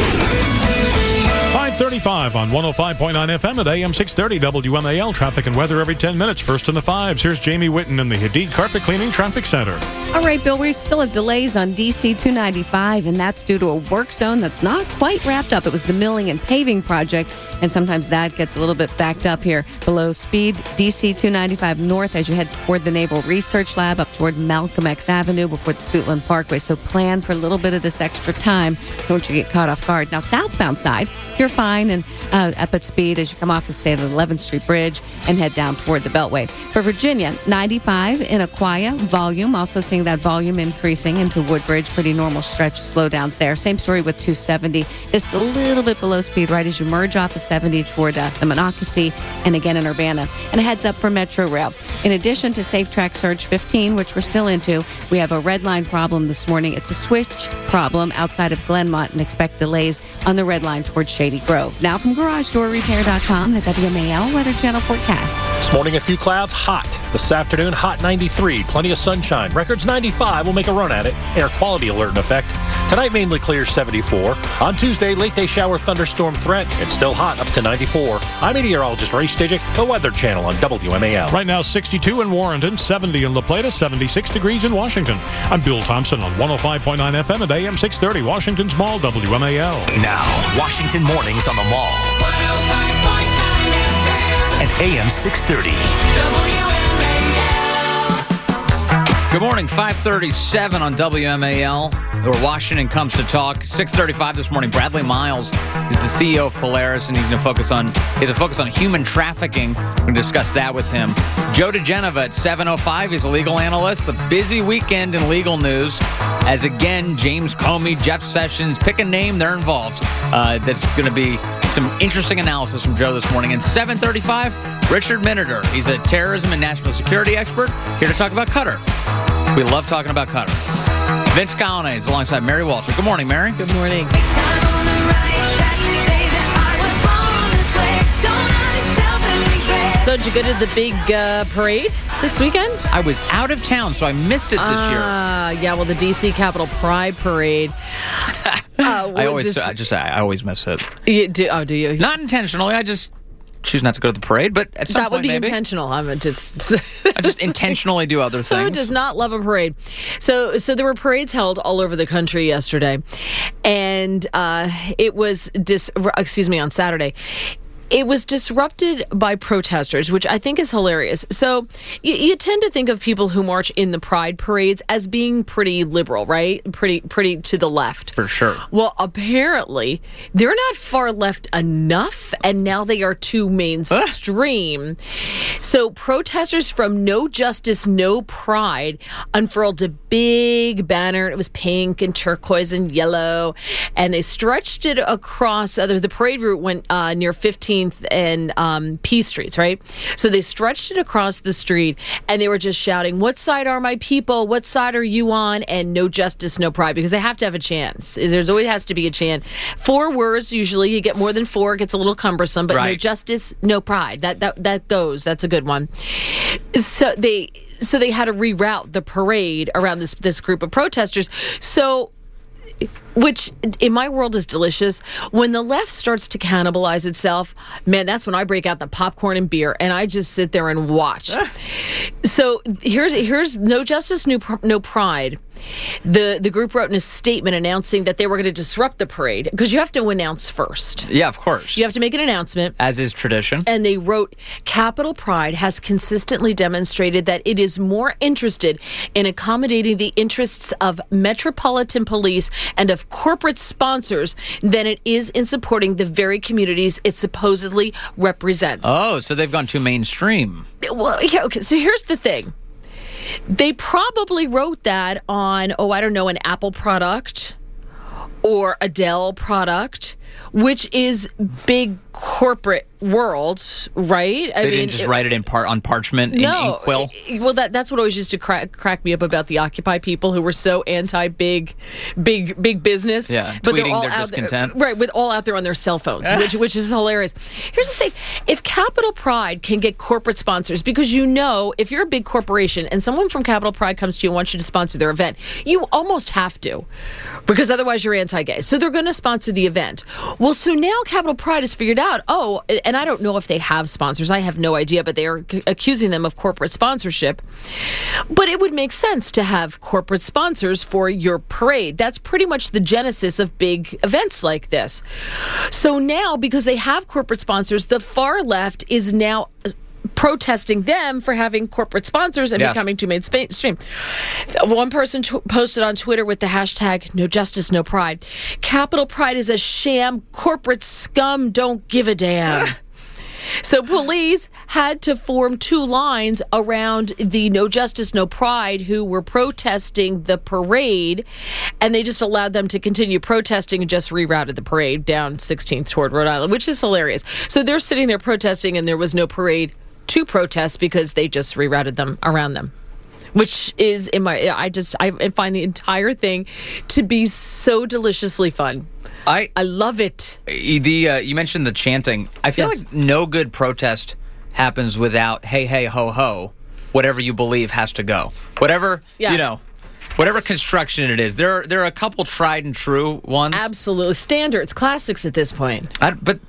five thirty-five on one oh five point nine F M at A M six thirty W M A L. Traffic and weather every ten minutes. First in the fives. Here's Jamie Whitten in the Hadid Carpet Cleaning Traffic Center. All right, Bill, we still have delays on D C two ninety-five, and that's due to a work zone that's not quite wrapped up. It was the milling and paving project, and sometimes that gets a little bit backed up here. Below speed, D C two ninety-five north as you head toward the Naval Research Lab, up toward Malcolm X Avenue before the Suitland Parkway. So plan for a little bit of this extra time. Don't you get caught off guard. Now, southbound side, you're fine and uh, up at speed as you come off the say, the eleventh Street Bridge and head down toward the Beltway. For Virginia, ninety-five in Aquia, volume, also seeing that volume increasing into Woodbridge. Pretty normal stretch of slowdowns there. Same story with two seventy, just a little bit below speed right as you merge off the seventy toward uh, the Monocacy and again in Urbana. And a heads up for Metro Rail. In addition to Safe Track Surge fifteen, which we're still into, we have a red line problem this morning. It's a switch problem outside of Glenmont and expect delays on the red line towards Shady Grove. Now from garage door repair dot com, the W M A L Weather Channel forecast. This morning, a few clouds, hot. This afternoon, hot ninety-three, plenty of sunshine. Records ninety-five, we'll make a run at it. Air quality alert in effect. Tonight, mainly clear, seventy-four. On Tuesday, late day shower thunderstorm threat. It's still hot, up to ninety-four. I'm meteorologist Ray Stijik, the Weather Channel on W M A L. Right now, sixty-two in Warrenton, seventy in La Plata, seventy-six degrees in Washington. I'm Bill Thompson on one oh five point nine F M at A M six thirty, Washington's Mall, W M A L. Now, Washington Mornings on the Mall. At A M six thirty. Good morning, five thirty-seven on W M A L, where Washington comes to talk. six thirty-five this morning, Bradley Miles is the C E O of Polaris, and he's going to focus on he's a focus on human trafficking. We're going to discuss that with him. Joe DeGenova at seven oh five, he's a legal analyst. A busy weekend in legal news, as again, James Comey, Jeff Sessions, pick a name, they're involved. Uh, that's going to be some interesting analysis from Joe this morning. And seven thirty-five, Richard Miniter. He's a terrorism and national security expert, here to talk about Qatar. We love talking about Qatar. Vince Callahan is alongside Mary Walter. Good morning, Mary. Good morning. So did you go to the big uh, parade this weekend? I was out of town, so I missed it this uh, year. Yeah, well, the D C Capitol Pride Parade. Uh, I always, this... I just, I always miss it. You do, oh, do you? Not intentionally. I just choose not to go to the parade, but at some that point, would be maybe. intentional. I'm just, I just intentionally do other things. Who does not love a parade? So, so there were parades held all over the country yesterday, and uh, it was dis. Excuse me, on Saturday. It was disrupted by protesters, which I think is hilarious. So you, you tend to think of people who march in the pride parades as being pretty liberal, right? Pretty, pretty to the left. For sure. Well, apparently they're not far left enough, and now they are too mainstream. So protesters from No Justice, No Pride unfurled a big banner. It was pink and turquoise and yellow, and they stretched it across. Uh, the parade route went uh, near fifteenth and um, P Streets, right? So they stretched it across the street, and they were just shouting, "What side are my people? What side are you on?" And no justice, no pride, because they have to have a chance. There's always has to be a chance. Four words usually. You get more than four, it gets a little cumbersome. But right. No justice, no pride. That that that goes. That's a good one. So they so they had to reroute the parade around this this group of protesters. So. Which, in my world, is delicious. When the left starts to cannibalize itself, man, that's when I break out the popcorn and beer, and I just sit there and watch. So here's here's No Justice, No, no Pride. The the group wrote in a statement announcing that they were going to disrupt the parade because you have to announce first. Yeah, of course. You have to make an announcement. As is tradition. And they wrote, Capitol Pride has consistently demonstrated that it is more interested in accommodating the interests of Metropolitan Police and of corporate sponsors than it is in supporting the very communities it supposedly represents. Oh, so they've gone too mainstream. Well, yeah, okay, so here's the thing. They probably wrote that on, oh, I don't know, an Apple product or a Dell product, which is big corporate world, right? I they mean, didn't just it, write it in par- on parchment no, in quill? Well, that, that's what always used to crack, crack me up about the Occupy people who were so anti-big big big business. Yeah, but tweeting they're all their out discontent. There, right, with all out there on their cell phones, which, which is hilarious. Here's the thing. If Capitol Pride can get corporate sponsors, because you know, if you're a big corporation and someone from Capitol Pride comes to you and wants you to sponsor their event, you almost have to, because otherwise you're anti-gay. So they're going to sponsor the event. Well, so now Capitol Pride has figured out, oh, and I don't know if they have sponsors. I have no idea, but they are c- accusing them of corporate sponsorship. But it would make sense to have corporate sponsors for your parade. That's pretty much the genesis of big events like this. So now, because they have corporate sponsors, the far left is now protesting them for having corporate sponsors and yes. becoming too mainstream. One person t- posted on Twitter with the hashtag No Justice, No Pride. Capitol Pride is a sham. Corporate scum don't give a damn. So police had to form two lines around the No Justice, No Pride who were protesting the parade, and they just allowed them to continue protesting and just rerouted the parade down sixteenth toward Rhode Island, which is hilarious. So they're sitting there protesting, and there was no parade to protest because they just rerouted them around them. Which is, in my, I just, I find the entire thing to be so deliciously fun. I I love it. The uh, you mentioned the chanting. I feel yes. like no good protest happens without hey, hey, ho, ho. Whatever you believe has to go. Whatever, yeah. you know, whatever construction it is. There are, there are a couple tried and true ones. Absolutely. Standards, classics at this point. I, but,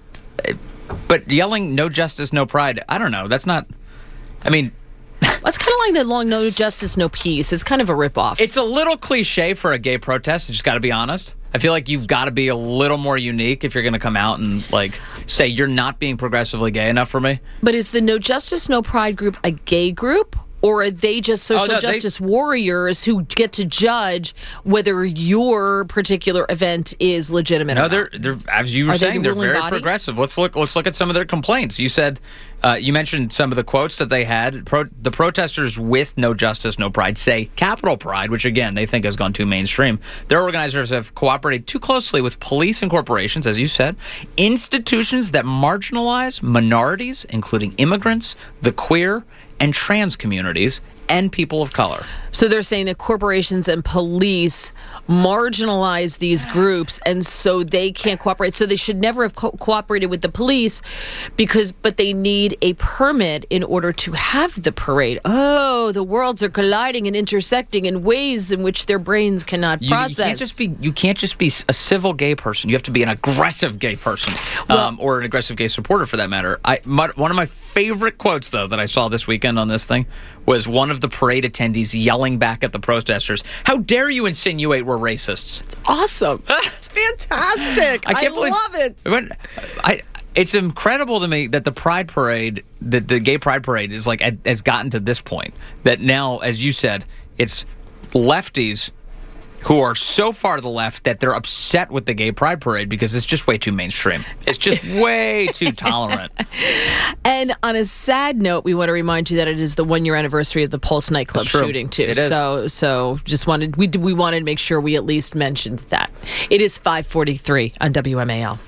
but yelling no justice, no pride, I don't know. That's not, I mean... That's kind of like the long no justice, no peace. It's kind of a ripoff. It's a little cliche for a gay protest. I just got to be honest. I feel like you've got to be a little more unique if you're going to come out and like say you're not being progressively gay enough for me. But is the No Justice, No Pride group a gay group? Or are they just social oh, no, justice they, warriors who get to judge whether your particular event is legitimate? No, or they're not? they're as you were are saying, they the they're very body? progressive. Let's look. Let's look at some of their complaints. You said uh, you mentioned some of the quotes that they had. Pro, the protesters with No Justice, No Pride say Capitol Pride, which again they think has gone too mainstream. Their organizers have cooperated too closely with police and corporations, as you said, institutions that marginalize minorities, including immigrants, the queer, and trans communities, and people of color. So they're saying that corporations and police marginalize these groups, and so they can't cooperate. So they should never have co- cooperated with the police, because, but they need a permit in order to have the parade. Oh, the worlds are colliding and intersecting in ways in which their brains cannot you, process. You can't just be. You can't just be a civil gay person. You have to be an aggressive gay person, well, um, or an aggressive gay supporter, for that matter. I my, one of my favorite quotes, though, that I saw this weekend on this thing was one of the parade attendees yelling back at the protesters, "How dare you insinuate we're racists?" It's awesome. It's fantastic. I, can't I believe, love it. When, I, it's incredible to me that the Pride Parade, that the gay Pride Parade is like has gotten to this point. That now, as you said, it's lefties who are so far to the left that they're upset with the gay Pride Parade because it's just way too mainstream. It's just way too tolerant. And on a sad note, we want to remind you that it is the one-year anniversary of the Pulse nightclub shooting, too. It is. So, so just wanted we we wanted to make sure we at least mentioned that. It is five forty-three on W M A L.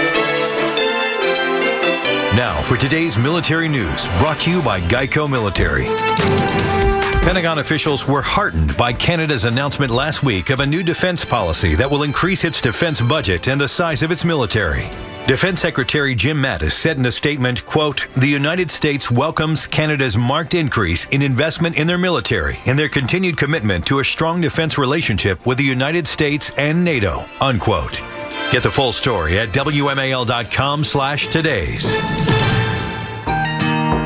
Now for today's military news, brought to you by Geico Military. Pentagon officials were heartened by Canada's announcement last week of a new defense policy that will increase its defense budget and the size of its military. Defense Secretary Jim Mattis said in a statement, quote, "The United States welcomes Canada's marked increase in investment in their military and their continued commitment to a strong defense relationship with the United States and NATO," unquote. Get the full story at W M A L dot com slash today's.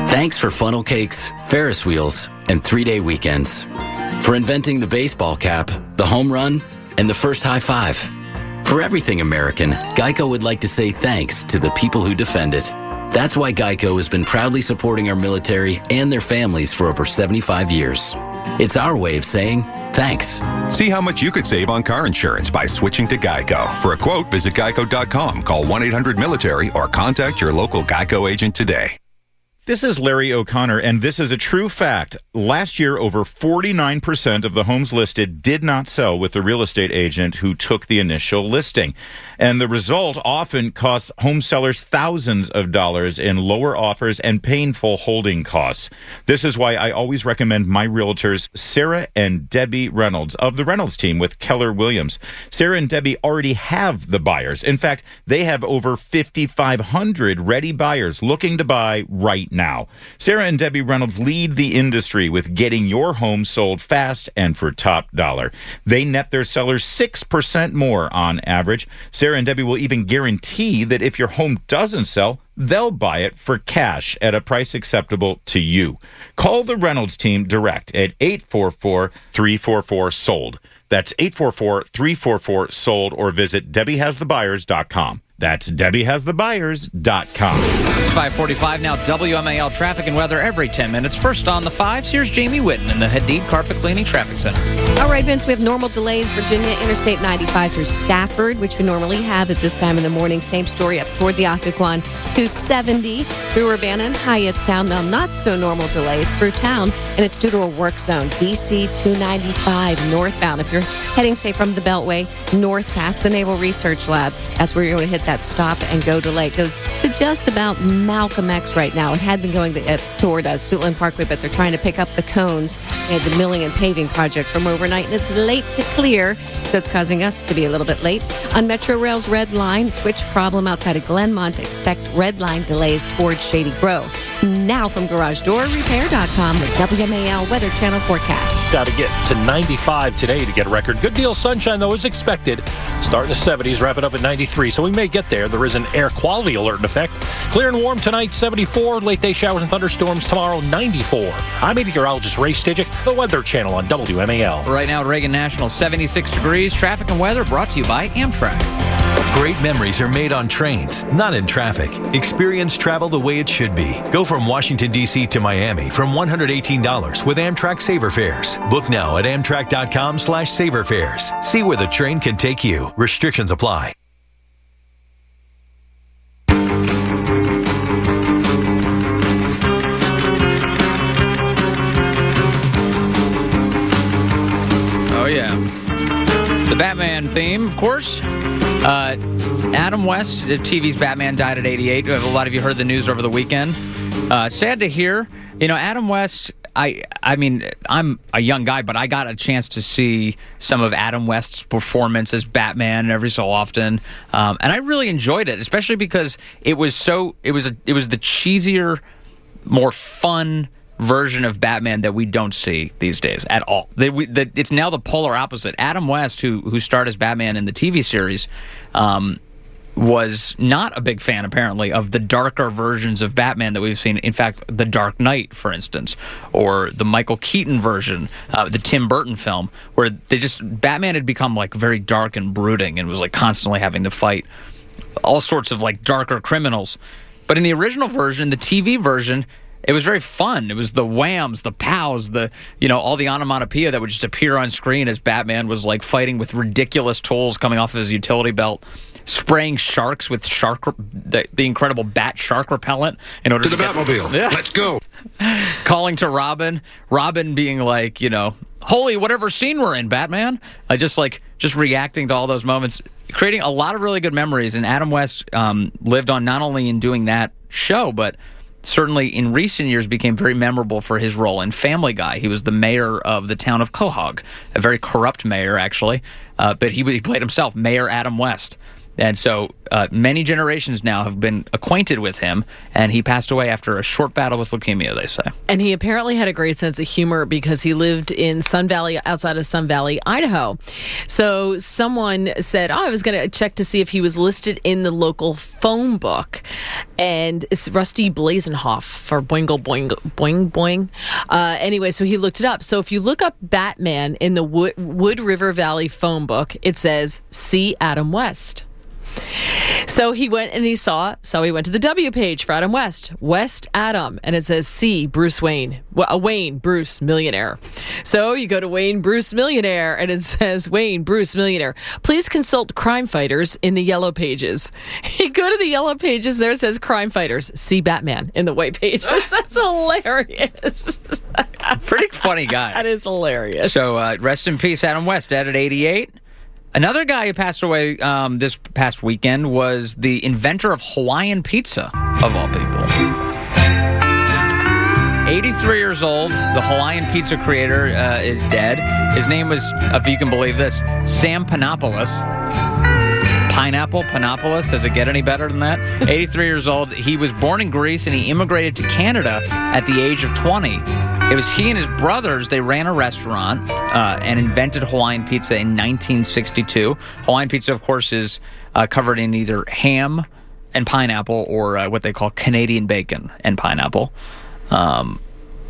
Thanks for funnel cakes, Ferris wheels, and three-day weekends. For inventing the baseball cap, the home run, and the first high five. For everything American, Geico would like to say thanks to the people who defend it. That's why Geico has been proudly supporting our military and their families for over seventy-five years. It's our way of saying thanks. See how much you could save on car insurance by switching to Geico. For a quote, visit geico dot com, call one eight hundred military, or contact your local Geico agent today. This is Larry O'Connor, and this is a true fact. Last year, over forty-nine percent of the homes listed did not sell with the real estate agent who took the initial listing. And the result often costs home sellers thousands of dollars in lower offers and painful holding costs. This is why I always recommend my realtors, Sarah and Debbie Reynolds of the Reynolds team with Keller Williams. Sarah and Debbie already have the buyers. In fact, they have over fifty-five hundred ready buyers looking to buy right now. Now, Sarah and Debbie Reynolds lead the industry with getting your home sold fast and for top dollar. They net their sellers six percent more on average. Sarah and Debbie will even guarantee that if your home doesn't sell, they'll buy it for cash at a price acceptable to you. Call the Reynolds team direct at eight four four, three four four, sold. That's eight four four, three four four, sold, or visit debbie has the buyers dot com. That's debbie has the buyers dot com. It's five forty-five now. W M A L traffic and weather every ten minutes. First on the fives, here's Jamie Whitten in the Hadid Carpet Cleaning Traffic Center. All right, Vince, we have normal delays. Virginia Interstate ninety-five through Stafford, which we normally have at this time in the morning. Same story up toward the Occoquan. two seventy through Urbana and Hyattstown. Now, not so normal delays through town, and it's due to a work zone. D C two ninety-five northbound. If you're heading, say, from the Beltway north past the Naval Research Lab, that's where you're going to hit that stop and go delay. It goes to just about Malcolm X right now. It had been going the, uh, toward uh, Suitland Parkway, but they're trying to pick up the cones. They had the milling and paving project from overnight, and it's late to clear, so it's causing us to be a little bit late. On Metro Rail's Red Line, switch problem outside of Glenmont. Expect Red Line delays towards Shady Grove. Now from Garage Door Repair dot com, the W M A L Weather Channel forecast. Got to get to ninety-five today to get a record. Good deal sunshine, though, is expected. Start in the seventies, wrap it up at ninety-three, so we may get there. There is an air quality alert in effect. Clear and warm tonight, seventy-four. Late day showers and thunderstorms tomorrow, ninety-four. I'm meteorologist Ray Stidgick, the Weather Channel on W M A L. Right now at Reagan National, seventy-six degrees. Traffic and weather brought to you by Amtrak. Great memories are made on trains, not in traffic. Experience travel the way it should be. Go from Washington, D C to Miami from one hundred eighteen dollars with Amtrak Saver Fares. Book now at amtrak dot com slash saver fares. See where the train can take you. Restrictions apply. Oh, yeah. The Batman theme, of course. Uh, Adam West, T V's Batman, died at eighty-eight. A lot of you heard the news over the weekend. Uh, sad to hear. You know, Adam West, I I mean, I'm a young guy, but I got a chance to see some of Adam West's performance as Batman every so often. Um, and I really enjoyed it, especially because it was so, it was, a, it was the cheesier, more fun version of Batman that we don't see these days at all. They, we, the, it's now the polar opposite. Adam West, who who starred as Batman in the T V series, um, was not a big fan, apparently, of the darker versions of Batman that we've seen. In fact, The Dark Knight, for instance, or the Michael Keaton version, uh, the Tim Burton film, where they just Batman had become like very dark and brooding and was like constantly having to fight all sorts of like darker criminals. But in the original version, the T V version, it was very fun. It was the whams, the pows, the, you know, all the onomatopoeia that would just appear on screen as Batman was like fighting with ridiculous tools coming off of his utility belt, spraying sharks with shark, the, the incredible bat shark repellent in order to, to the get, Batmobile. Yeah. Let's go. Calling to Robin, Robin being like, you know, holy whatever scene we're in, Batman. I just like just reacting to all those moments, creating a lot of really good memories. And Adam West um, lived on not only in doing that show, but certainly in recent years became very memorable for his role in Family Guy. He was the mayor of the town of Quahog, a very corrupt mayor, actually. Uh, but he, he played himself, Mayor Adam West. And so uh, many generations now have been acquainted with him, and he passed away after a short battle with leukemia, they say. And he apparently had a great sense of humor because he lived in Sun Valley, outside of Sun Valley, Idaho. So someone said, oh, I was going to check to see if he was listed in the local phone book. And it's Rusty Blazenhoff for Boingle Boing Boing Boing. Uh, anyway, so he looked it up. So if you look up Batman in the Wood, Wood River Valley phone book, it says, see Adam West. So he went and he saw, so he went to the W page for Adam West, West Adam, and it says C, Bruce Wayne, well, Wayne, Bruce, millionaire. So you go to Wayne, Bruce, millionaire, and it says Wayne, Bruce, millionaire. Please consult crime fighters in the yellow pages. You go to the yellow pages, there it says crime fighters, see Batman in the white pages. That's hilarious. Pretty funny guy. That is hilarious. So uh, rest in peace, Adam West, dead at eighty-eight. Another guy who passed away um, this past weekend was the inventor of Hawaiian pizza, of all people. eighty-three years old, the Hawaiian pizza creator uh, is dead. His name was, if you can believe this, Sam Panopoulos. Pineapple, Panopoulos, does it get any better than that? eighty-three years old, he was born in Greece and he immigrated to Canada at the age of twenty. It was he and his brothers, they ran a restaurant uh, and invented Hawaiian pizza in nineteen sixty-two. Hawaiian pizza, of course, is uh, covered in either ham and pineapple or uh, what they call Canadian bacon and pineapple. Um,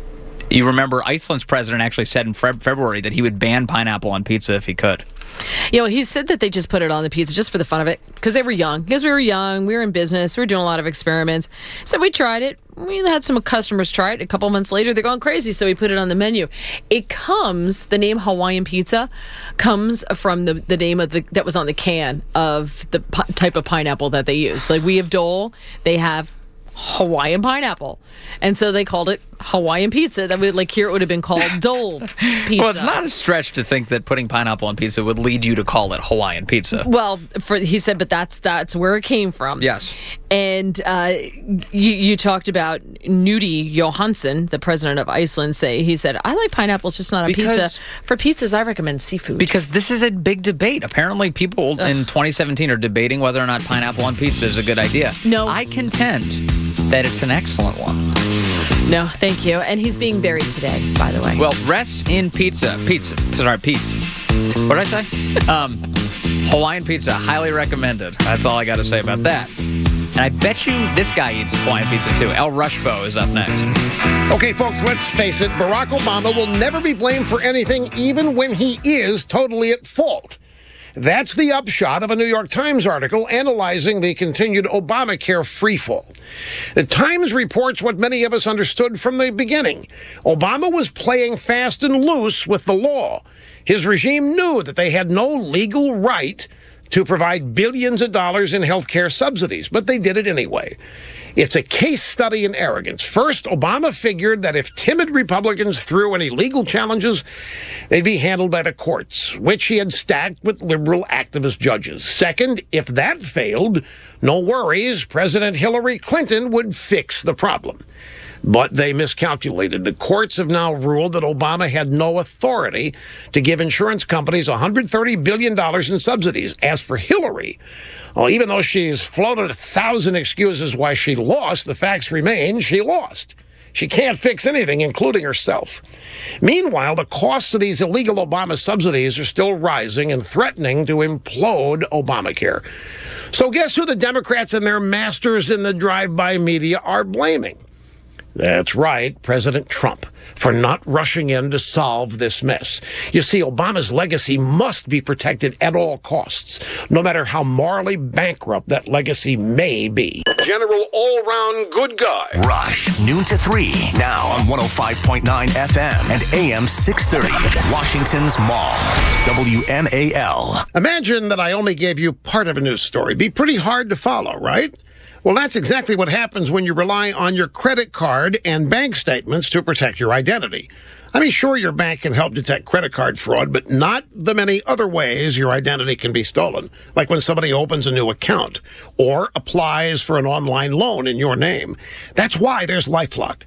you remember Iceland's president actually said in Fe- February that he would ban pineapple on pizza if he could. You know, he said that they just put it on the pizza just for the fun of it because they were young. Because we were young, we were in business, we were doing a lot of experiments. So we tried it. We had some customers try it. A couple months later, they're going crazy, so we put it on the menu. It comes, the name Hawaiian pizza comes from the, the name of the that was on the can of the pi- type of pineapple that they use. Like we have Dole, they have Hawaiian pineapple. And so they called it Hawaiian pizza. That would, like here it would have been called Dole pizza. Well, it's not a stretch to think that putting pineapple on pizza would lead you to call it Hawaiian pizza. Well, for he said, but that's that's where it came from. Yes. And uh, you, you talked about Nudi Johansson, the president of Iceland, say, he said, I like pineapples, just not on Because- pizza. For pizzas, I recommend seafood. Because this is a big debate. Apparently, people Ugh. in twenty seventeen are debating whether or not pineapple on pizza is a good idea. No. I contend that it's an excellent one. No, thank you. And he's being buried today, by the way. Well, rest in pizza. Pizza. Sorry, peace. What did I say? Um, Hawaiian pizza, highly recommended. That's all I got to say about that. And I bet you this guy eats Hawaiian pizza, too. El Rushbo is up next. Okay, folks, let's face it. Barack Obama will never be blamed for anything, even when he is totally at fault. That's the upshot of a New York Times article analyzing the continued Obamacare freefall. The Times reports what many of us understood from the beginning. Obama was playing fast and loose with the law. His regime knew that they had no legal right to provide billions of dollars in health care subsidies, but they did it anyway. It's a case study in arrogance. First, Obama figured that if timid Republicans threw any legal challenges, they'd be handled by the courts, which he had stacked with liberal activist judges. Second, if that failed, no worries, President Hillary Clinton would fix the problem. But they miscalculated. The courts have now ruled that Obama had no authority to give insurance companies one hundred thirty billion dollars in subsidies. As for Hillary, well, even though she's floated a thousand excuses why she lost, the facts remain she lost. She can't fix anything, including herself. Meanwhile, the costs of these illegal Obama subsidies are still rising and threatening to implode Obamacare. So guess who the Democrats and their masters in the drive-by media are blaming? That's right, President Trump, for not rushing in to solve this mess. You see, Obama's legacy must be protected at all costs, no matter how morally bankrupt that legacy may be. General all-round good guy. Rush, noon to three, now on one oh five point nine F M and A M six thirty, Washington's Mall, W M A L. Imagine that I only gave you part of a news story. Be pretty hard to follow, right? Well, that's exactly what happens when you rely on your credit card and bank statements to protect your identity. I mean, sure, your bank can help detect credit card fraud, but not the many other ways your identity can be stolen, like when somebody opens a new account or applies for an online loan in your name. That's why there's LifeLock.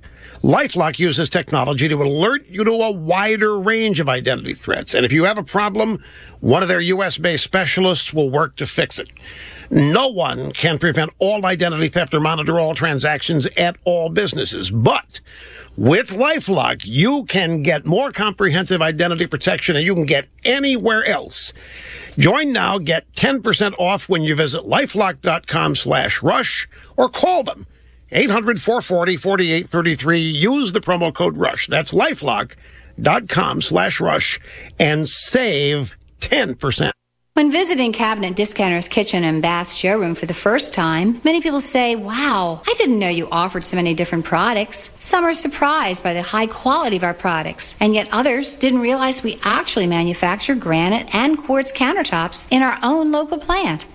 LifeLock uses technology to alert you to a wider range of identity threats. And if you have a problem, one of their U S-based specialists will work to fix it. No one can prevent all identity theft or monitor all transactions at all businesses. But with LifeLock, you can get more comprehensive identity protection than you can get anywhere else. Join now, get ten percent off when you visit lifelock.com slash rush or call them. eight hundred, four four zero, four eight three three. Use the promo code RUSH. That's lifelock.com slash rush and save ten percent. When visiting Cabinet Discounter's kitchen and bath showroom for the first time, many people say, wow, I didn't know you offered so many different products. Some are surprised by the high quality of our products, and yet others didn't realize we actually manufacture granite and quartz countertops in our own local plant.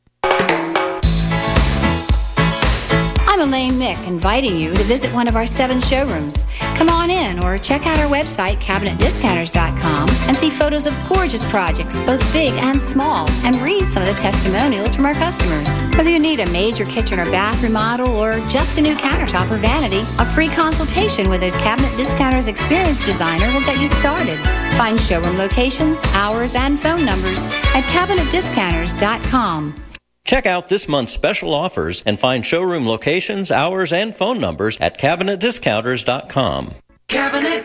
I'm Elaine Mick, inviting you to visit one of our seven showrooms. Come on in or check out our website, cabinet discounters dot com, and see photos of gorgeous projects, both big and small, and read some of the testimonials from our customers. Whether you need a major kitchen or bath remodel or just a new countertop or vanity, a free consultation with a Cabinet Discounter's experienced designer will get you started. Find showroom locations, hours, and phone numbers at cabinet discounters dot com. Check out this month's special offers and find showroom locations, hours, and phone numbers at cabinet discounters dot com. Cabinet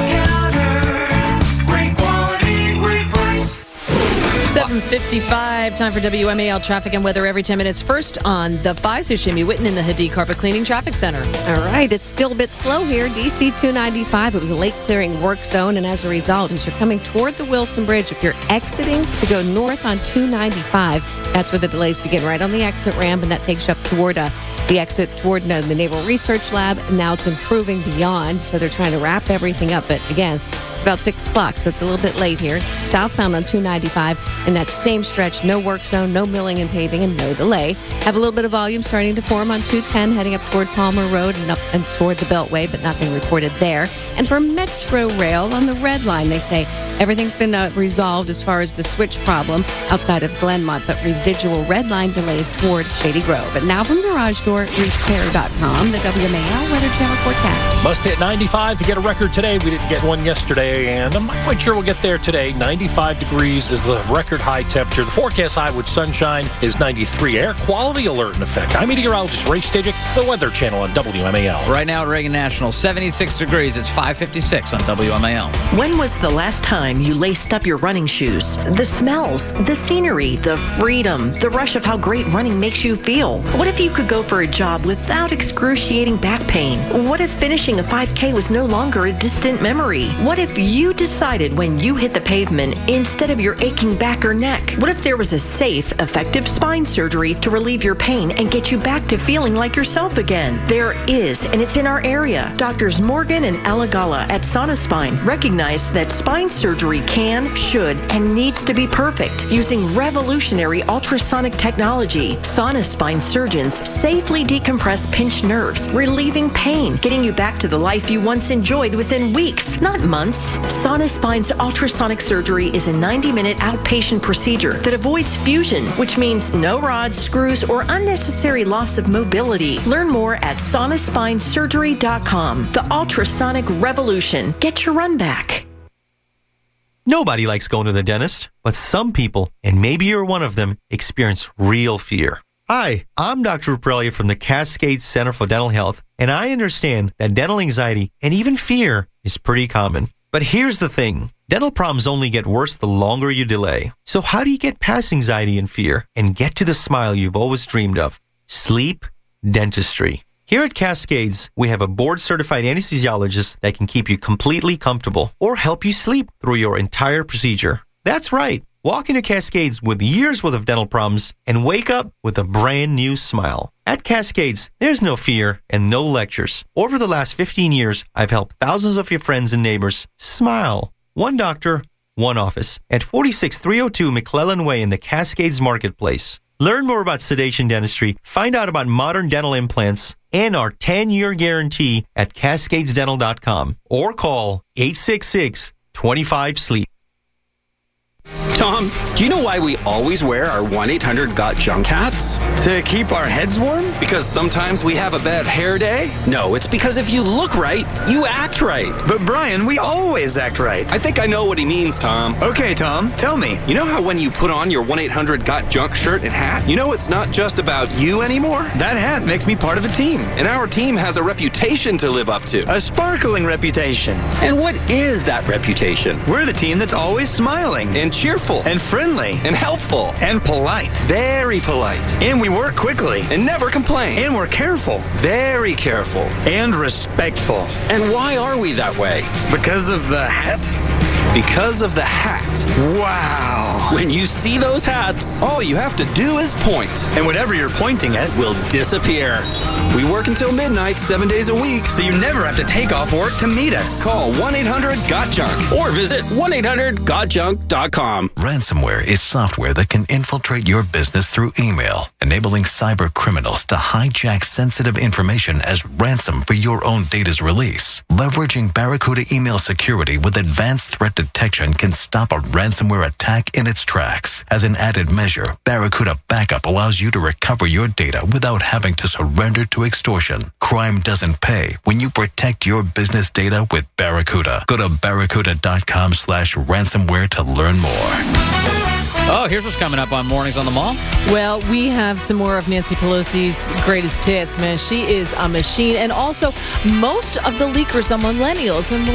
Discounters, great quality, great price. seven fifty-five, time for W M A L traffic and weather every ten minutes. First on the five, so Shimmy Witten in the Hadid Carpet Cleaning Traffic Center. All right, it's still a bit slow here. D C two ninety-five, it was a late clearing work zone, and as a result, as you're coming toward the Wilson Bridge, if you're exiting to go north on two ninety-five, that's where the delays begin, right on the exit ramp, and that takes you up toward uh, the exit toward uh, the Naval Research Lab. And now it's improving beyond, so they're trying to wrap everything up. But again, it's about six o'clock, so it's a little bit late here. Southbound on two ninety-five, in that same stretch, no work zone, no milling and paving, and no delay. Have a little bit of volume starting to form on two ten, heading up toward Palmer Road and up and toward the Beltway, but nothing reported there. And for Metro Rail on the Red Line, they say everything's been uh, resolved as far as the switch problem outside of Glenmont, but residual Red Line delays toward Shady Grove. But now from Garage Door Repair dot com, the W M A L Weather Channel forecast. Must hit ninety-five to get a record today. We didn't get one yesterday, and I'm not quite sure we'll get there today. ninety-five degrees is the record high temperature. The forecast high with sunshine is ninety-three. Air quality alert in effect. I'm meteorologist Ray Stajic, the Weather Channel on W M A L. Right now at Reagan National, seventy-six degrees. It's five fifty-six on W M A L. When was the last time you laced up your running shoes? The smells, the scenery, the freedom, the rush of how great running makes you feel. What if you could go for a job without excruciating back pain? What if finishing a five K was no longer a distant memory? What if you decided when you hit the pavement instead of your aching back or neck? What if there was a safe, effective spine surgery to relieve your pain and get you back to feeling like yourself again? There is, and it's in our area. Doctors Morgan and Alagala at Sonospine recognize that spine surgery can, should, and needs to be perfect using revolutionary ultrasonic technology. Sonospine surgeons safely decompress pinched nerves, relieving pain, getting you back to the life you once enjoyed within weeks, not months. Sonospine's ultrasonic surgery is a ninety-minute outpatient procedure that avoids fusion, which means no rods, screws, or unnecessary loss of mobility. Learn more at sonospine surgery dot com. The ultrasonic revolution. Get your run back. Nobody likes going to the dentist, but some people, and maybe you're one of them, experience real fear. Hi, I'm Doctor Ruprelia from the Cascade Center for Dental Health, and I understand that dental anxiety and even fear is pretty common. But here's the thing. Dental problems only get worse the longer you delay. So how do you get past anxiety and fear and get to the smile you've always dreamed of? Sleep dentistry. Here at Cascades, we have a board-certified anesthesiologist that can keep you completely comfortable or help you sleep through your entire procedure. That's right. Walk into Cascades with years' worth of dental problems and wake up with a brand new smile. At Cascades, there's no fear and no lectures. Over the last fifteen years, I've helped thousands of your friends and neighbors smile. One doctor, one office at forty-six three oh two McClellan Way in the Cascades Marketplace. Learn more about sedation dentistry, find out about modern dental implants, and our ten-year guarantee at cascades dental dot com or call eight six six, two five, sleep. Tom, do you know why we always wear our one eight hundred got junk hats? To keep our heads warm? Because sometimes we have a bad hair day? No, it's because if you look right, you act right. But Brian, we always act right. I think I know what he means, Tom. Okay, Tom, tell me. You know how when you put on your one eight hundred got junk shirt and hat, you know it's not just about you anymore? That hat makes me part of a team. And our team has a reputation to live up to. A sparkling reputation. And what is that reputation? We're the team that's always smiling. And cheerful. And friendly. And helpful. And polite. Very polite. And we work quickly. And never complain. And we're careful. Very careful. And respectful. And why are we that way? Because of the hat? Because of the hat. Wow. When you see those hats, all you have to do is point. And whatever you're pointing at will disappear. We work until midnight, seven days a week. So you never have to take off work to meet us. Call one eight hundred got junk or visit one eight hundred got junk dot com. Ransomware is software that can infiltrate your business through email, enabling cyber criminals to hijack sensitive information as ransom for your own data's release. Leveraging Barracuda email security with advanced threat detection can stop a ransomware attack in its tracks. As an added measure, Barracuda Backup allows you to recover your data without having to surrender to extortion. Crime doesn't pay when you protect your business data with Barracuda. Go to barracuda.com slash ransomware to learn more. Oh, here's what's coming up on Mornings on the Mall. Well, we have some more of Nancy Pelosi's greatest hits, man. She is a machine. And also, most of the leakers are millennials. And